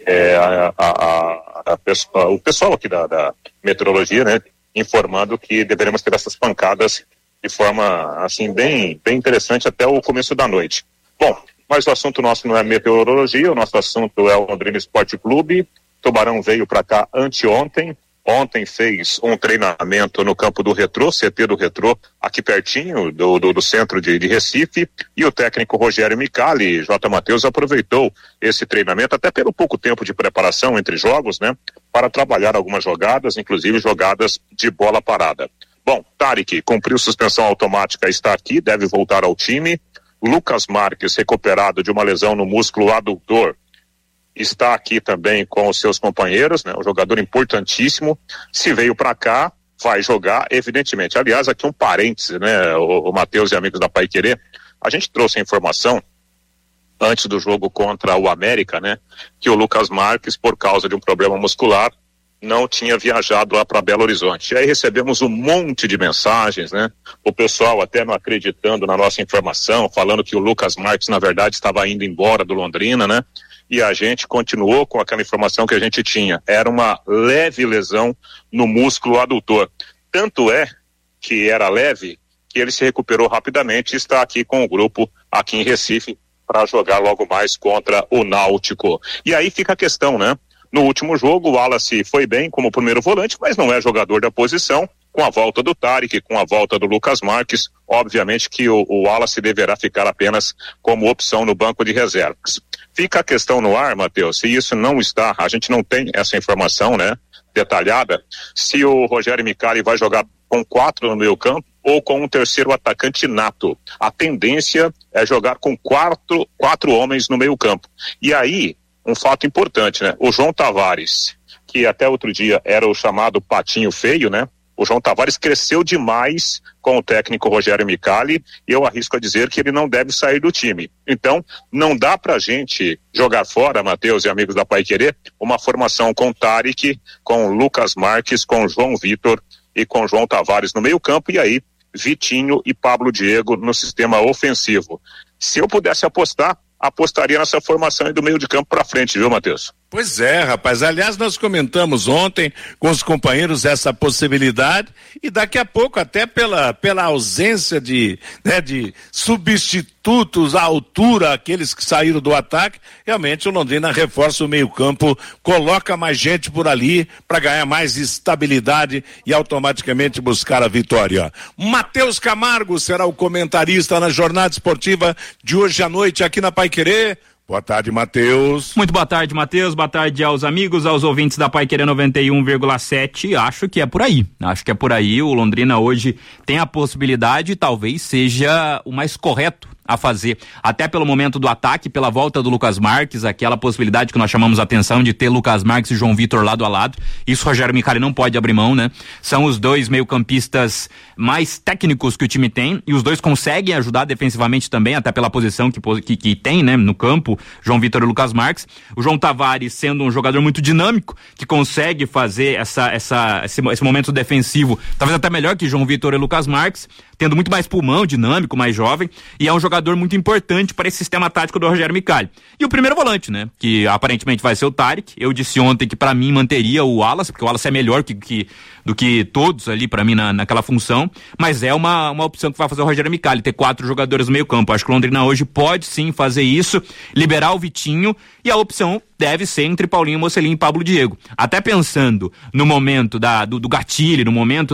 O pessoal aqui da meteorologia, né, informando que deveremos ter essas pancadas de forma assim bem interessante até o começo da noite. Bom, mas o assunto nosso não é meteorologia, o nosso assunto é o Londrina Esporte Clube. Tubarão veio para cá anteontem. Ontem fez um treinamento no campo do Retrô, CT do Retrô, aqui pertinho do centro de Recife, e o técnico Rogério Micali, J. Matheus, aproveitou esse treinamento, até pelo pouco tempo de preparação entre jogos, né, para trabalhar algumas jogadas, inclusive jogadas de bola parada. Bom, Tarek cumpriu suspensão automática, está aqui, deve voltar ao time. Lucas Marques, recuperado de uma lesão no músculo adutor, está aqui também com os seus companheiros, né? Um jogador importantíssimo. Se veio para cá, vai jogar, evidentemente. Aliás, aqui um parêntese, né? O Matheus e amigos da Paiquerê, a gente trouxe a informação antes do jogo contra o América, né? Que o Lucas Marques, por causa de um problema muscular, não tinha viajado lá para Belo Horizonte. E aí recebemos um monte de mensagens, né? O pessoal até não acreditando na nossa informação, falando que o Lucas Marques, na verdade, estava indo embora do Londrina, né? E a gente continuou com aquela informação que a gente tinha. Era uma leve lesão no músculo adutor. Tanto é que era leve que ele se recuperou rapidamente e está aqui com o grupo aqui em Recife para jogar logo mais contra o Náutico. E aí fica a questão, né? No último jogo, o Wallace foi bem como primeiro volante, mas não é jogador da posição. Com a volta do Tarek, com a volta do Lucas Marques, obviamente que o Wallace deverá ficar apenas como opção no banco de reservas. Fica a questão no ar, Matheus, se isso não está, a gente não tem essa informação, né, detalhada, se o Rogério Micali vai jogar com 4 no meio campo ou com um terceiro atacante nato. A tendência é jogar com quatro homens no meio campo. E aí, um fato importante, né? O João Tavares, que até outro dia era o chamado patinho feio, né? O João Tavares cresceu demais com o técnico Rogério Micali e eu arrisco a dizer que ele não deve sair do time. Então, não dá pra gente jogar fora, Matheus e amigos da Paiquerê, uma formação com Tarik, com Lucas Marques, com João Vitor e com João Tavares no meio campo e aí Vitinho e Pablo Diego no sistema ofensivo. Se eu pudesse apostar, apostaria nessa formação e do meio de campo pra frente, viu, Matheus? Pois é, rapaz. Aliás, nós comentamos ontem com os companheiros essa possibilidade e daqui a pouco, até pela ausência de substitutos à altura, aqueles que saíram do ataque, realmente o Londrina reforça o meio-campo, coloca mais gente por ali para ganhar mais estabilidade e automaticamente buscar a vitória. Matheus Camargo será o comentarista na jornada esportiva de hoje à noite aqui na Paiquerê. Boa tarde, Matheus. Muito boa tarde, Matheus. Boa tarde aos amigos, aos ouvintes da Paiquerê 91,7. Acho que é por aí. O Londrina hoje tem a possibilidade, talvez seja o mais correto a fazer, até pelo momento do ataque, pela volta do Lucas Marques, aquela possibilidade que nós chamamos a atenção de ter Lucas Marques e João Vitor lado a lado. Isso o Rogério Micali não pode abrir mão, né? São os dois meio-campistas mais técnicos que o time tem e os dois conseguem ajudar defensivamente também, até pela posição que tem, né, no campo, João Vitor e Lucas Marques. O João Tavares sendo um jogador muito dinâmico, que consegue fazer esse momento defensivo, talvez até melhor que João Vitor e Lucas Marques, tendo muito mais pulmão, dinâmico, mais jovem, e é um jogador muito importante para esse sistema tático do Rogério Micali. E o primeiro volante, né, que aparentemente vai ser o Tarik. Eu disse ontem que para mim manteria o Wallace, porque o Wallace é melhor do que todos ali para mim naquela função, mas é uma opção que vai fazer o Rogério Micali, ter 4 jogadores no meio campo. Acho que o Londrina hoje pode sim fazer isso, liberar o Vitinho, e a opção deve ser entre Paulinho Mocelin e Pablo Diego. Até pensando no momento do gatilho, no momento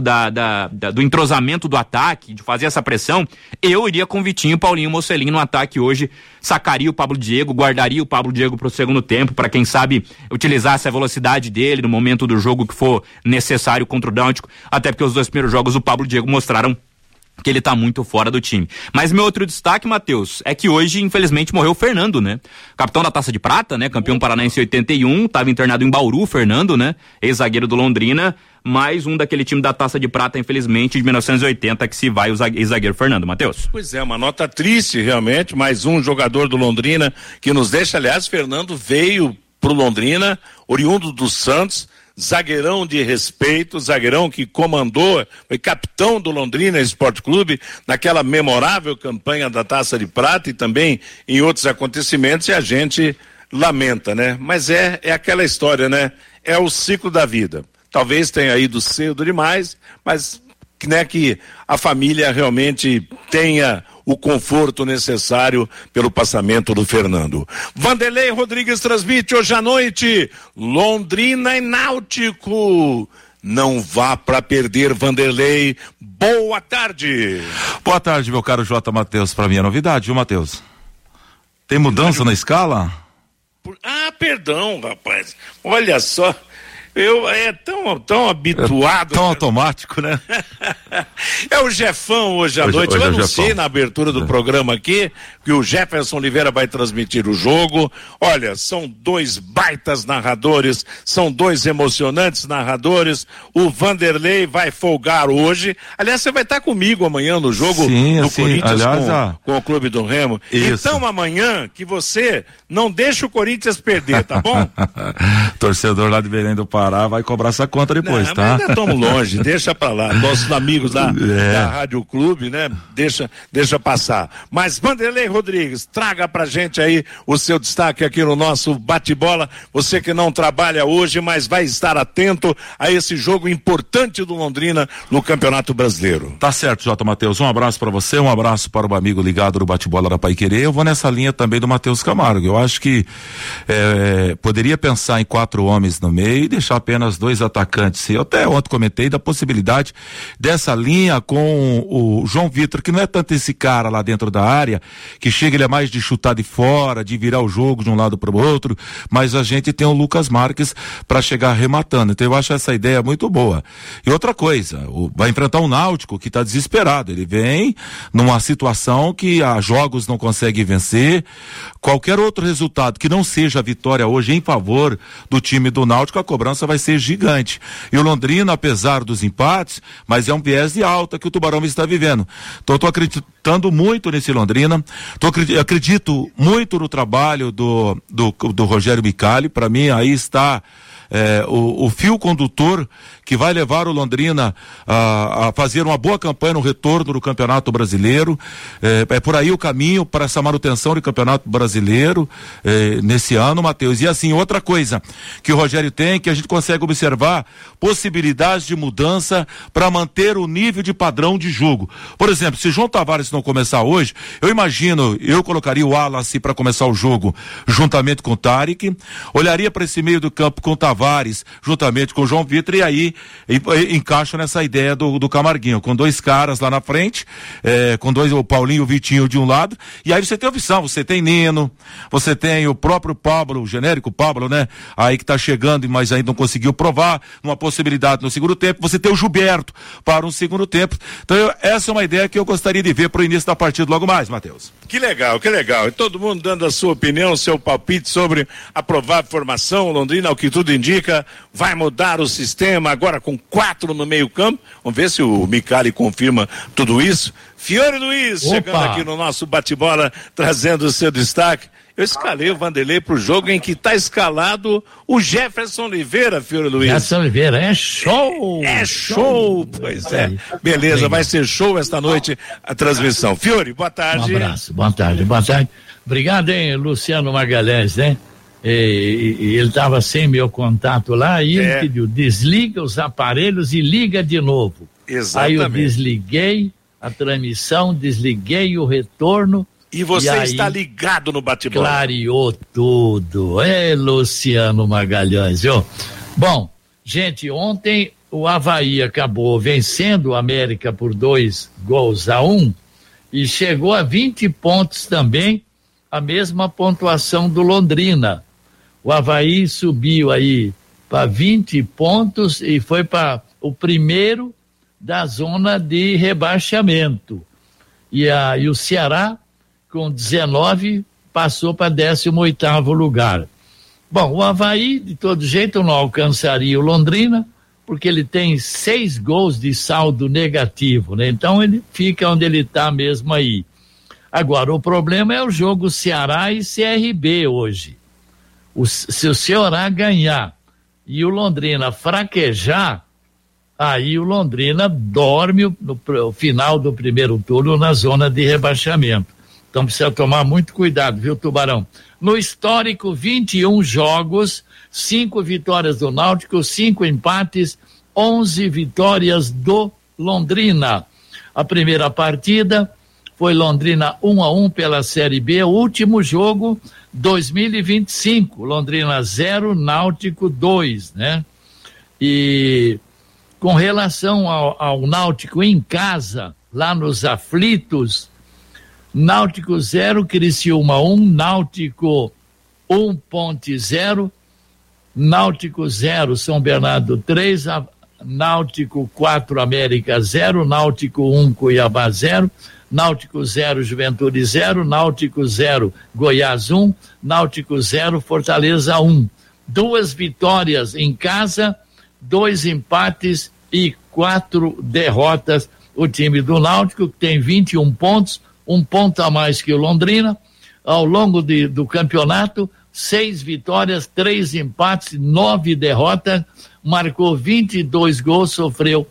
do entrosamento do ataque, de fazer essa pressão, eu iria com Vitinho e Paulinho Mocelin no ataque hoje, sacaria o Pablo Diego, guardaria o Pablo Diego para o segundo tempo, para quem sabe utilizar essa velocidade dele no momento do jogo que for necessário contra o Náutico, até porque os 2 primeiros jogos o Pablo Diego mostraram que ele tá muito fora do time. Mas meu outro destaque, Matheus, é que hoje, infelizmente, morreu o Fernando, né? Capitão da Taça de Prata, né? Campeão paranaense em 81, tava internado em Bauru, Fernando, né? Ex-zagueiro do Londrina, mais um daquele time da Taça de Prata, infelizmente, de 1980, que se vai o ex-zagueiro Fernando, Matheus. Pois é, uma nota triste, realmente, mais um jogador do Londrina que nos deixa. Aliás, Fernando veio pro Londrina, oriundo do Santos, zagueirão de respeito, zagueirão que comandou, foi capitão do Londrina Esporte Clube naquela memorável campanha da Taça de Prata e também em outros acontecimentos, e a gente lamenta, né? Mas é aquela história, né? É o ciclo da vida. Talvez tenha ido cedo demais, mas né, que a família realmente tenha o conforto necessário pelo passamento do Fernando. Vanderlei Rodrigues transmite hoje à noite Londrina e Náutico. Não vá para perder, Vanderlei. Boa tarde. Boa tarde, meu caro J. Matheus. Para mim é novidade, viu, Matheus? Tem mudança na escala? Perdão, rapaz. Olha só. Eu tão habituado. Tão automático, né? É o Jefão hoje à noite. Eu anunciei na abertura do programa aqui que o Jefferson Oliveira vai transmitir o jogo. Olha, são 2 baitas narradores, são 2 emocionantes narradores. O Vanderlei vai folgar hoje. Aliás, você vai estar comigo amanhã no jogo do Corinthians. Aliás, com o Clube do Remo. Isso. Então amanhã que você não deixa o Corinthians perder, tá bom? Torcedor lá de Belém do Pará vai cobrar essa conta depois, tá? Mas ainda estamos longe, deixa pra lá. Nossos amigos da Rádio Clube, né? Deixa passar. Mas Vanderlei Rodrigues, traga pra gente aí o seu destaque aqui no nosso bate-bola. Você que não trabalha hoje, mas vai estar atento a esse jogo importante do Londrina no Campeonato Brasileiro. Tá certo, J. Matheus. Um abraço pra você, um abraço para o amigo ligado no bate-bola da Paiquerê. Eu vou nessa linha também do Matheus Camargo. Eu acho que poderia pensar em 4 homens no meio e deixar apenas 2 atacantes. Eu até ontem comentei da possibilidade dessa linha vinha com o João Vitor, que não é tanto esse cara lá dentro da área, que chega, ele é mais de chutar de fora, de virar o jogo de um lado para o outro, mas a gente tem o Lucas Marques para chegar arrematando. Então eu acho essa ideia muito boa. E outra coisa, vai enfrentar um Náutico que está desesperado. Ele vem numa situação que há jogos não consegue vencer. Qualquer outro resultado que não seja a vitória hoje em favor do time do Náutico, a cobrança vai ser gigante. E o Londrina, apesar dos empates, mas é um viés de alta que o Tubarão está vivendo. Então eu tô acreditando muito nesse Londrina, acredito muito no trabalho do Rogério Micali. Para mim aí está o fio condutor que vai levar o Londrina a fazer uma boa campanha no retorno do Campeonato Brasileiro. É por aí o caminho para essa manutenção do Campeonato Brasileiro nesse ano, Matheus. E assim, outra coisa que o Rogério tem, que a gente consegue observar possibilidades de mudança para manter o nível de padrão de jogo. Por exemplo, se João Tavares não começar hoje, eu colocaria o Wallace para começar o jogo juntamente com o Tarek, olharia para esse meio do campo com o Tavares juntamente com o João Vitor, e aí encaixa nessa ideia do Camarguinho, com dois caras lá na frente, com o Paulinho e o Vitinho de um lado, e aí você tem opção, você tem Nino, você tem o próprio Pablo, o genérico Pablo, né? Aí que tá chegando, mas ainda não conseguiu provar, uma possibilidade no segundo tempo, você tem o Gilberto para um segundo tempo. Então essa é uma ideia que eu gostaria de ver pro início da partida logo mais, Matheus. Que legal. E todo mundo dando a sua opinião, seu palpite sobre a provável formação. Londrina, ao que tudo indica, vai mudar o sistema agora com 4 no meio campo. Vamos ver se o Micali confirma tudo isso. Fiore Luiz, chegando aqui no nosso bate-bola, trazendo o seu destaque. Eu escalei o Vanderlei pro jogo em que está escalado o Jefferson Oliveira, Fiore Luiz. Jefferson Oliveira, é show! Pois é. Beleza, vai ser show esta noite a transmissão. Fiore, boa tarde. Um abraço, boa tarde. Obrigado, hein, Luciano Magalhães, né? Ele estava sem meu contato lá e ele pediu, desliga os aparelhos e liga de novo. Exatamente. Aí eu desliguei a transmissão, desliguei o retorno. E você está ligado no bate-bola. Clareou tudo. Luciano Magalhães, viu? Bom, gente, ontem o Avaí acabou vencendo o América por 2-1 e chegou a 20 pontos também, a mesma pontuação do Londrina. O Avaí subiu aí para 20 pontos e foi para o primeiro da zona de rebaixamento. E o Ceará, com 19, passou para 18º lugar. Bom, o Avaí, de todo jeito, não alcançaria o Londrina, porque ele tem 6 gols de saldo negativo, né? Então ele fica onde ele está mesmo aí. Agora, o problema é o jogo Ceará e CRB hoje. Se o Ceará ganhar e o Londrina fraquejar, aí o Londrina dorme no final do primeiro turno na zona de rebaixamento. Então precisa tomar muito cuidado, viu, Tubarão? No histórico, 21 jogos, 5 vitórias do Náutico, 5 empates, 11 vitórias do Londrina. A primeira partida foi Londrina 1-1 pela Série B, o último jogo 2025, Londrina 0, Náutico 2, né? E com relação ao Náutico em casa, lá nos aflitos, Náutico 0, Criciúma 1, Náutico 1.0, Náutico 0, São Bernardo 3, Náutico 4, América 0, Náutico 1, Cuiabá 0, Náutico 0, Juventude 0, Náutico 0, Goiás 1, Náutico 0, Fortaleza 1. 2 vitórias em casa, 2 empates e 4 derrotas. O time do Náutico, que tem 21 pontos, 1 ponto a mais que o Londrina. Ao longo do campeonato, 6 vitórias, 3 empates, 9 derrotas, marcou 22 gols, sofreu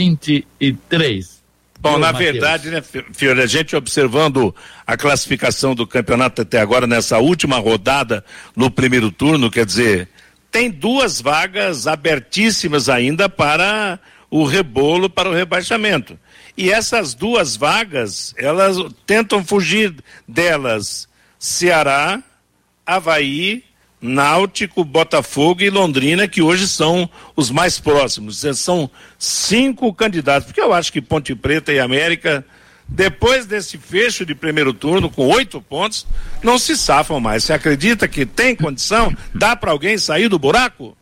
23. Bom, na verdade, né, Fiore, a gente observando a classificação do campeonato até agora, nessa última rodada no primeiro turno, quer dizer, tem 2 vagas abertíssimas ainda para o rebolo, para o rebaixamento. E essas 2 vagas, elas tentam fugir delas. Ceará, Avaí, Náutico, Botafogo e Londrina, que hoje são os mais próximos. São 5 candidatos, porque eu acho que Ponte Preta e América, depois desse fecho de primeiro turno, com 8 pontos, não se safam mais. Você acredita que tem condição? Dá para alguém sair do buraco?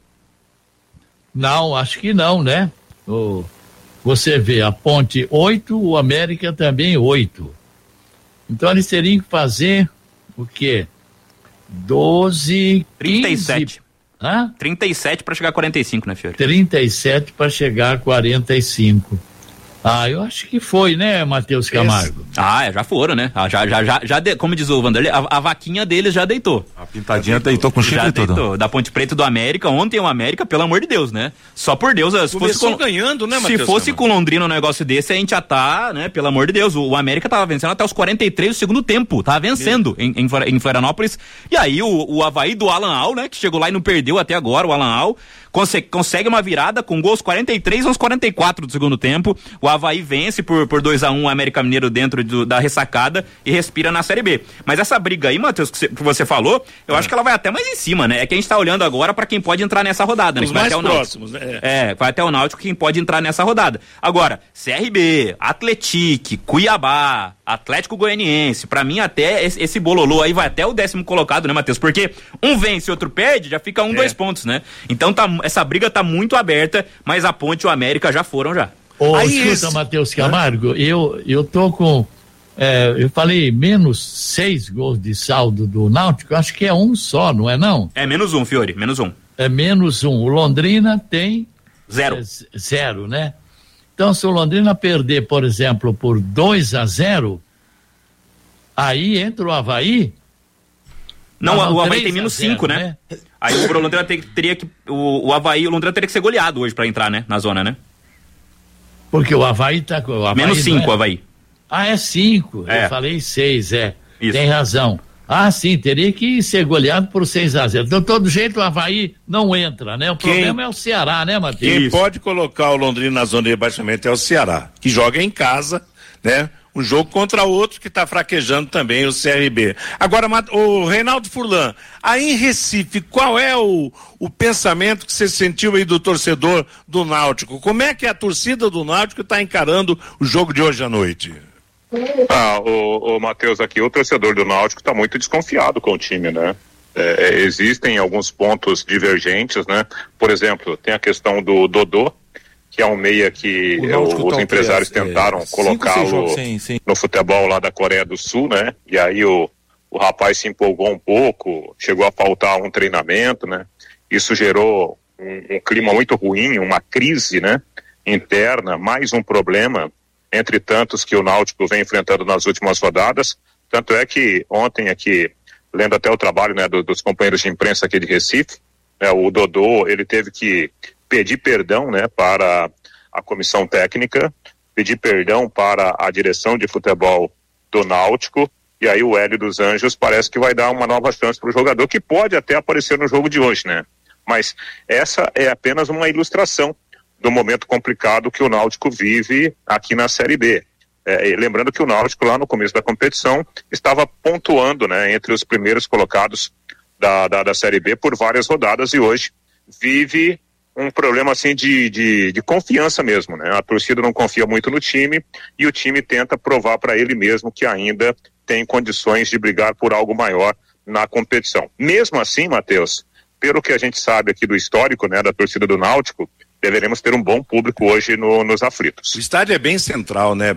Não, acho que não, né? Você vê, a Ponte 8, o América também 8. Então eles teriam que fazer o quê? 12, 37. 15... Hã? 37 para chegar a 45, né, Fiore? 37 para chegar a 45. Eu acho que foi, né, Matheus Camargo? Já foram, né? Como diz o Vanderlei, a vaquinha deles já deitou. A pintadinha deitou com chifre e tudo. Da Ponte Preta do América, ontem o América, pelo amor de Deus, né? Só por Deus, se fosse ganhando, né, Matheus? Se fosse com Londrina um negócio desse, a gente já tá, né, pelo amor de Deus, o América tava vencendo até os 43 do segundo tempo, tava vencendo em Florianópolis, e aí o Avaí do Alan Al, né, que chegou lá e não perdeu até agora, o Alan Al, consegue uma virada com gols 43 aos 44 do segundo tempo. O Avaí vence por 2-1 o América Mineiro dentro da ressacada e respira na Série B. Mas essa briga aí, Matheus, que você falou, eu acho que ela vai até mais em cima, né? É que a gente tá olhando agora pra quem pode entrar nessa rodada, né? Os mais próximos, né? Vai até o Náutico quem pode entrar nessa rodada. Agora, CRB, Atlético, Cuiabá, Atlético Goianiense, pra mim até esse bololô aí vai até o 10º colocado, né, Matheus? Porque um vence e outro perde, já fica 2 pontos, né? Então essa briga tá muito aberta, mas a Ponte e o América já foram já. Escuta, Matheus Camargo, eu tô com, eu falei menos 6 gols de saldo do Náutico, acho que é um só, não é não? É menos 1, Fiore, menos 1. É menos 1, o Londrina tem 0. 0, né? Então se o Londrina perder, por exemplo, por 2-0, aí entra o Avaí. Não, o Avaí tem menos 5, né? Aí o Londrina teria que, o Avaí, o Londrina teria que ser goleado hoje pra entrar, né? Na zona, né? Porque o Avaí tá com... Menos 5, o Avaí. É 5, eu falei 6, tem razão. Sim, teria que ser goleado por 6-0. De todo jeito o Avaí não entra, né? O problema é o Ceará, né, Matheus? Quem pode colocar o Londrina na zona de rebaixamento é o Ceará, que joga em casa, né? Um jogo contra outro que está fraquejando também, o CRB. Agora, o Reinaldo Furlan, aí em Recife, qual é o pensamento que você sentiu aí do torcedor do Náutico? Como é que a torcida do Náutico está encarando o jogo de hoje à noite? O Matheus aqui, o torcedor do Náutico está muito desconfiado com o time, né? Existem alguns pontos divergentes, né? Por exemplo, tem a questão do Dodô, que é um meia que os empresários tentaram colocá-lo no futebol lá da Coreia do Sul, né? E aí o rapaz se empolgou um pouco, chegou a faltar um treinamento, né? Isso gerou um clima muito ruim, uma crise, né? Interna, mais um problema entre tantos que o Náutico vem enfrentando nas últimas rodadas. Tanto é que ontem aqui, lendo até o trabalho, né, dos companheiros de imprensa aqui de Recife, o Dodô, ele teve que pedir perdão, né, para a comissão técnica, pedir perdão para a direção de futebol do Náutico, e aí o Hélio dos Anjos parece que vai dar uma nova chance para o jogador, que pode até aparecer no jogo de hoje, né? Mas essa é apenas uma ilustração do momento complicado que o Náutico vive aqui na Série B. Lembrando que o Náutico lá no começo da competição estava pontuando, né, entre os primeiros colocados da Série B por várias rodadas, e hoje vive um problema assim de confiança mesmo, né? A torcida não confia muito no time e o time tenta provar para ele mesmo que ainda tem condições de brigar por algo maior na competição. Mesmo assim, Matheus, pelo que a gente sabe aqui do histórico, né, da torcida do Náutico, deveremos ter um bom público hoje nos aflitos. O estádio é bem central, né?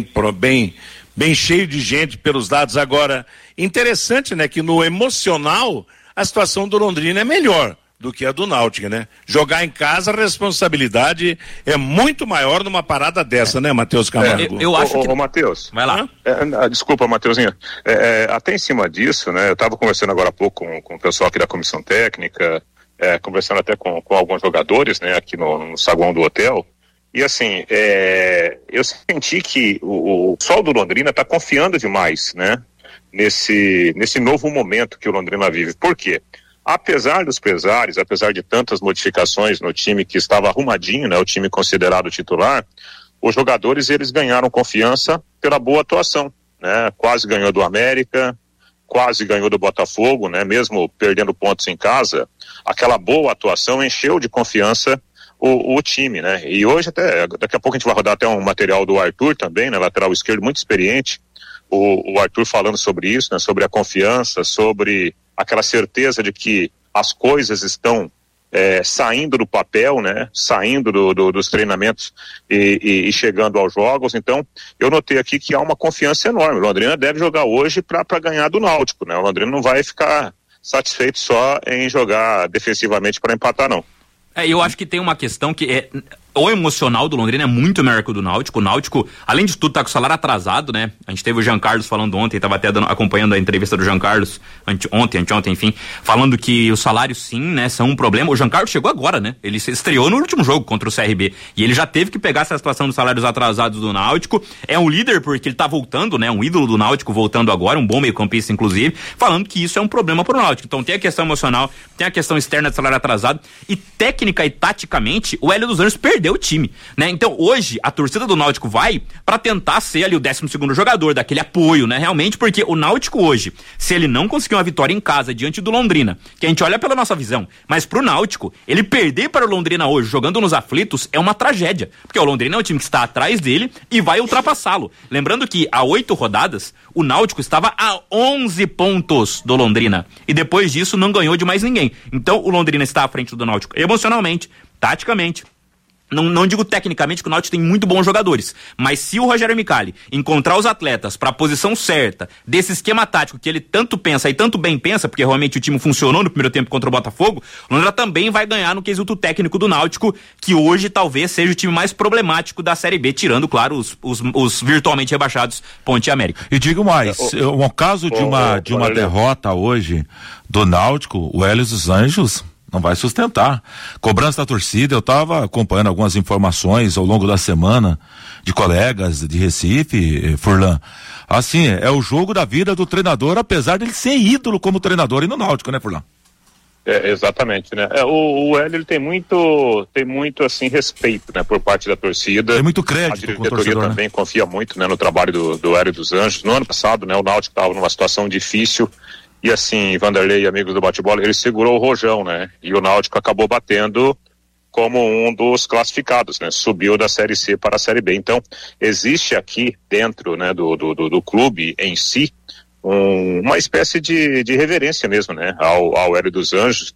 Bem cheio de gente pelos dados. Agora, interessante, né, que no emocional a situação do Londrina é melhor do que a do Náutico, né? Jogar em casa, a responsabilidade é muito maior numa parada dessa, né, Matheus Camargo? Eu acho que... Matheus. Vai lá. Desculpa, Matheusinho. Até em cima disso, né, eu estava conversando agora há pouco com o pessoal aqui da comissão técnica, conversando até com alguns jogadores, né, aqui no saguão do hotel, e assim, eu senti que o pessoal do Londrina está confiando demais, né, nesse novo momento que o Londrina vive. Por quê? Apesar dos pesares, apesar de tantas modificações no time que estava arrumadinho, né, o time considerado titular, os jogadores, eles ganharam confiança pela boa atuação, né, quase ganhou do América, quase ganhou do Botafogo, né? Mesmo perdendo pontos em casa, aquela boa atuação encheu de confiança o time, né? E hoje até, daqui a pouco a gente vai rodar até um material do Arthur também, né? Lateral esquerdo muito experiente, o Arthur falando sobre isso, né? Sobre a confiança, sobre aquela certeza de que as coisas estão saindo do papel, né? Saindo dos treinamentos e chegando aos jogos. Então, eu notei aqui que há uma confiança enorme. O Londrina deve jogar hoje para ganhar do Náutico, né? O Londrina não vai ficar satisfeito só em jogar defensivamente para empatar, não. Eu acho que tem uma questão que o emocional do Londrina é muito melhor que o do Náutico. O Náutico, além de tudo, tá com o salário atrasado, né? A gente teve o Jean Carlos falando ontem, tava até acompanhando a entrevista do Jean Carlos anteontem, enfim, falando que os salários sim, né, são um problema. O Jean Carlos chegou agora, né? Ele se estreou no último jogo contra o CRB e ele já teve que pegar essa situação dos salários atrasados do Náutico. É um líder porque ele tá voltando, né? Um ídolo do Náutico voltando agora, um bom meio-campista inclusive, falando que isso é um problema pro Náutico. Então tem a questão emocional, tem a questão externa de salário atrasado e técnica e taticamente o Hélio dos Anjos perdeu o time, né? Então hoje a torcida do Náutico vai pra tentar ser ali o 12º jogador, daquele apoio, né? Realmente, porque o Náutico hoje, se ele não conseguir uma vitória em casa diante do Londrina, que a gente olha pela nossa visão, mas pro Náutico, ele perder para o Londrina hoje, jogando nos aflitos, é uma tragédia, porque o Londrina é o time que está atrás dele e vai ultrapassá-lo. Lembrando que há 8 rodadas, o Náutico estava a 11 pontos do Londrina e depois disso não ganhou de mais ninguém. Então o Londrina está à frente do Náutico emocionalmente, taticamente. Não digo tecnicamente que o Náutico tem muito bons jogadores, mas se o Rogério Micali encontrar os atletas para a posição certa, desse esquema tático que ele tanto pensa e tanto bem pensa, porque realmente o time funcionou no primeiro tempo contra o Botafogo, o Londrina também vai ganhar no quesito técnico do Náutico, que hoje talvez seja o time mais problemático da Série B, tirando, claro, os virtualmente rebaixados Ponte e América. E digo mais, no caso de uma derrota hoje do Náutico, o Hélio dos Anjos não vai sustentar. Cobrança da torcida, eu estava acompanhando algumas informações ao longo da semana de colegas de Recife, Furlan. Assim, é o jogo da vida do treinador, apesar de ele ser ídolo como treinador e no Náutico, né, Furlan? Exatamente, né? O Hélio, ele tem muito assim, respeito, né, por parte da torcida. Tem muito crédito. A diretoria também, né, confia muito, né, no trabalho do Hélio dos Anjos. No ano passado, né, o Náutico estava numa situação difícil. E assim, Vanderlei e amigos do bate-bola, ele segurou o rojão, né? E o Náutico acabou batendo como um dos classificados, né? Subiu da Série C para a Série B. Então, existe aqui dentro, né, do clube em si, uma espécie de reverência mesmo, né? Ao Hélio dos Anjos.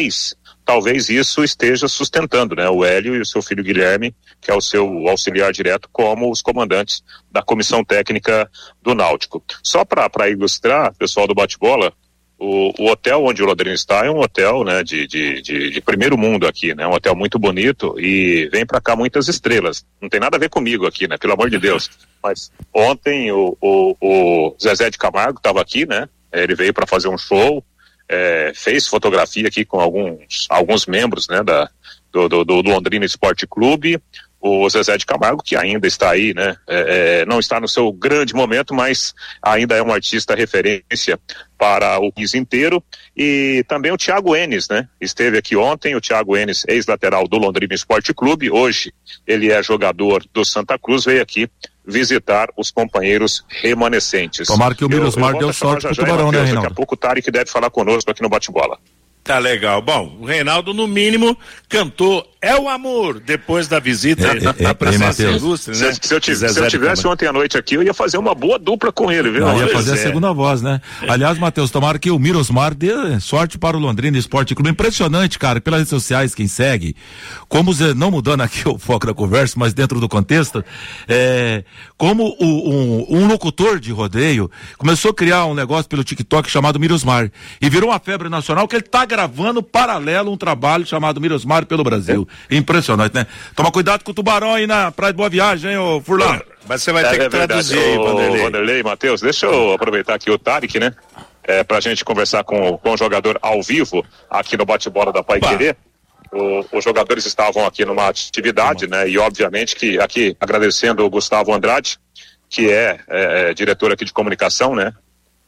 Talvez isso esteja sustentando, né? O Hélio e o seu filho Guilherme, que é o seu auxiliar direto, como os comandantes da comissão técnica do Náutico. Só para ilustrar, pessoal do bate-bola, o hotel onde o Londrina está é um hotel, né, de primeiro mundo aqui, né? Um hotel muito bonito e vem para cá muitas estrelas. Não tem nada a ver comigo aqui, né? Pelo amor de Deus. Mas ontem o Zezé de Camargo estava aqui, né? Ele veio para fazer um show. Fez fotografia aqui com alguns membros, né, do Londrina Esporte Clube. O Zezé de Camargo, que ainda está aí, né, não está no seu grande momento, mas ainda é um artista referência para o país inteiro. E também o Thiago Enes, né, esteve aqui ontem. O Thiago Enes, ex-lateral do Londrina Esporte Clube, hoje ele é jogador do Santa Cruz, veio aqui visitar os companheiros remanescentes. Tomara que o Mirosmar deu sorte pro Tubarão, né, Reinaldo? Daqui a pouco o Tarek deve falar conosco aqui no Bate-Bola. Tá legal. Bom, o Reinaldo, no mínimo, cantou É o Amor, depois da visita à presença ilustre, né? Se eu tivesse ontem à noite aqui, eu ia fazer uma boa dupla com ele, viu? Não, ia fazer a segunda voz, né? Aliás, Matheus, tomara que o Mirosmar dê sorte para o Londrina Esporte Clube. Impressionante, cara, pelas redes sociais, quem segue, como, não mudando aqui o foco da conversa, mas dentro do contexto, como um locutor de rodeio começou a criar um negócio pelo TikTok chamado Mirosmar, e virou uma febre nacional que ele tá gravando paralelo um trabalho chamado Mirosmar pelo Brasil. Impressionante, né? Toma cuidado com o tubarão aí na Praia de Boa Viagem, hein, ô Furlan? Mas você vai ter que traduzir aí, Vanderlei, Matheus, deixa eu aproveitar aqui o Tarek, né? Pra gente conversar com o jogador ao vivo aqui no bate-bola da Paiquerê. Os jogadores estavam aqui numa atividade, né? E obviamente que aqui agradecendo o Gustavo Andrade, que é diretor aqui de comunicação, né?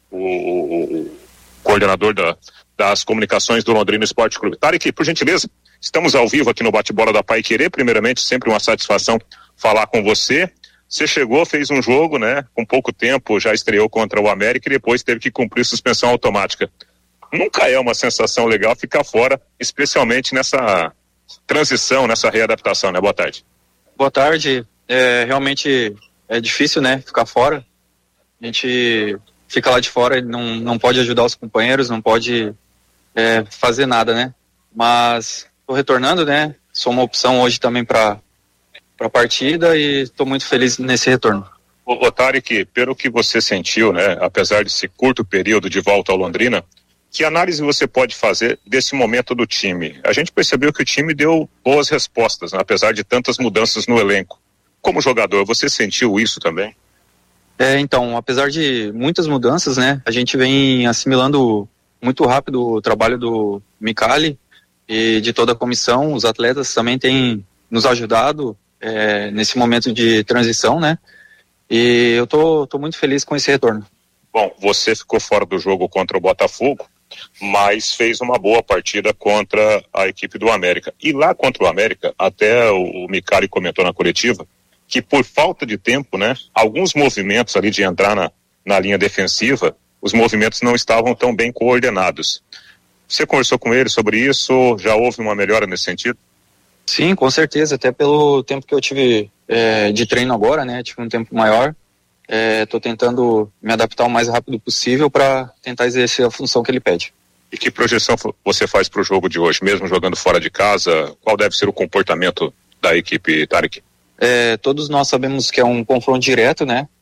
O coordenador das comunicações do Londrina Esporte Clube. Tarek, por gentileza, estamos ao vivo aqui no Bate-Bola da Paiquerê. Primeiramente, sempre uma satisfação falar com você. Você chegou, fez um jogo, né? Com pouco tempo, já estreou contra o América e depois teve que cumprir suspensão automática. Nunca é uma sensação legal ficar fora, especialmente nessa transição, nessa readaptação, né? Boa tarde. Boa tarde. Realmente é difícil, né? Ficar fora. A gente fica lá de fora e não pode ajudar os companheiros, não pode fazer nada, né? Mas tô retornando, né? Sou uma opção hoje também para a partida e estou muito feliz nesse retorno. Ô Tarek, pelo que você sentiu, né, apesar desse curto período de volta ao Londrina, que análise você pode fazer desse momento do time? A gente percebeu que o time deu boas respostas, né, apesar de tantas mudanças no elenco. Como jogador, você sentiu isso também? Então, apesar de muitas mudanças, né, a gente vem assimilando muito rápido o trabalho do Micali e de toda a comissão. Os atletas também têm nos ajudado nesse momento de transição, né? E eu tô muito feliz com esse retorno. Bom, você ficou fora do jogo contra o Botafogo, mas fez uma boa partida contra a equipe do América. E lá contra o América, até o Micali comentou na coletiva, que por falta de tempo, né? Alguns movimentos ali de entrar na linha defensiva, os movimentos não estavam tão bem coordenados. Você conversou com ele sobre isso? Já houve uma melhora nesse sentido? Sim, com certeza, até pelo tempo que eu tive de treino agora, né, tive um tempo maior, tô tentando me adaptar o mais rápido possível para tentar exercer a função que ele pede. E que projeção você faz para o jogo de hoje, mesmo jogando fora de casa? Qual deve ser o comportamento da equipe, Tarek? Todos nós sabemos que é um confronto direto, né,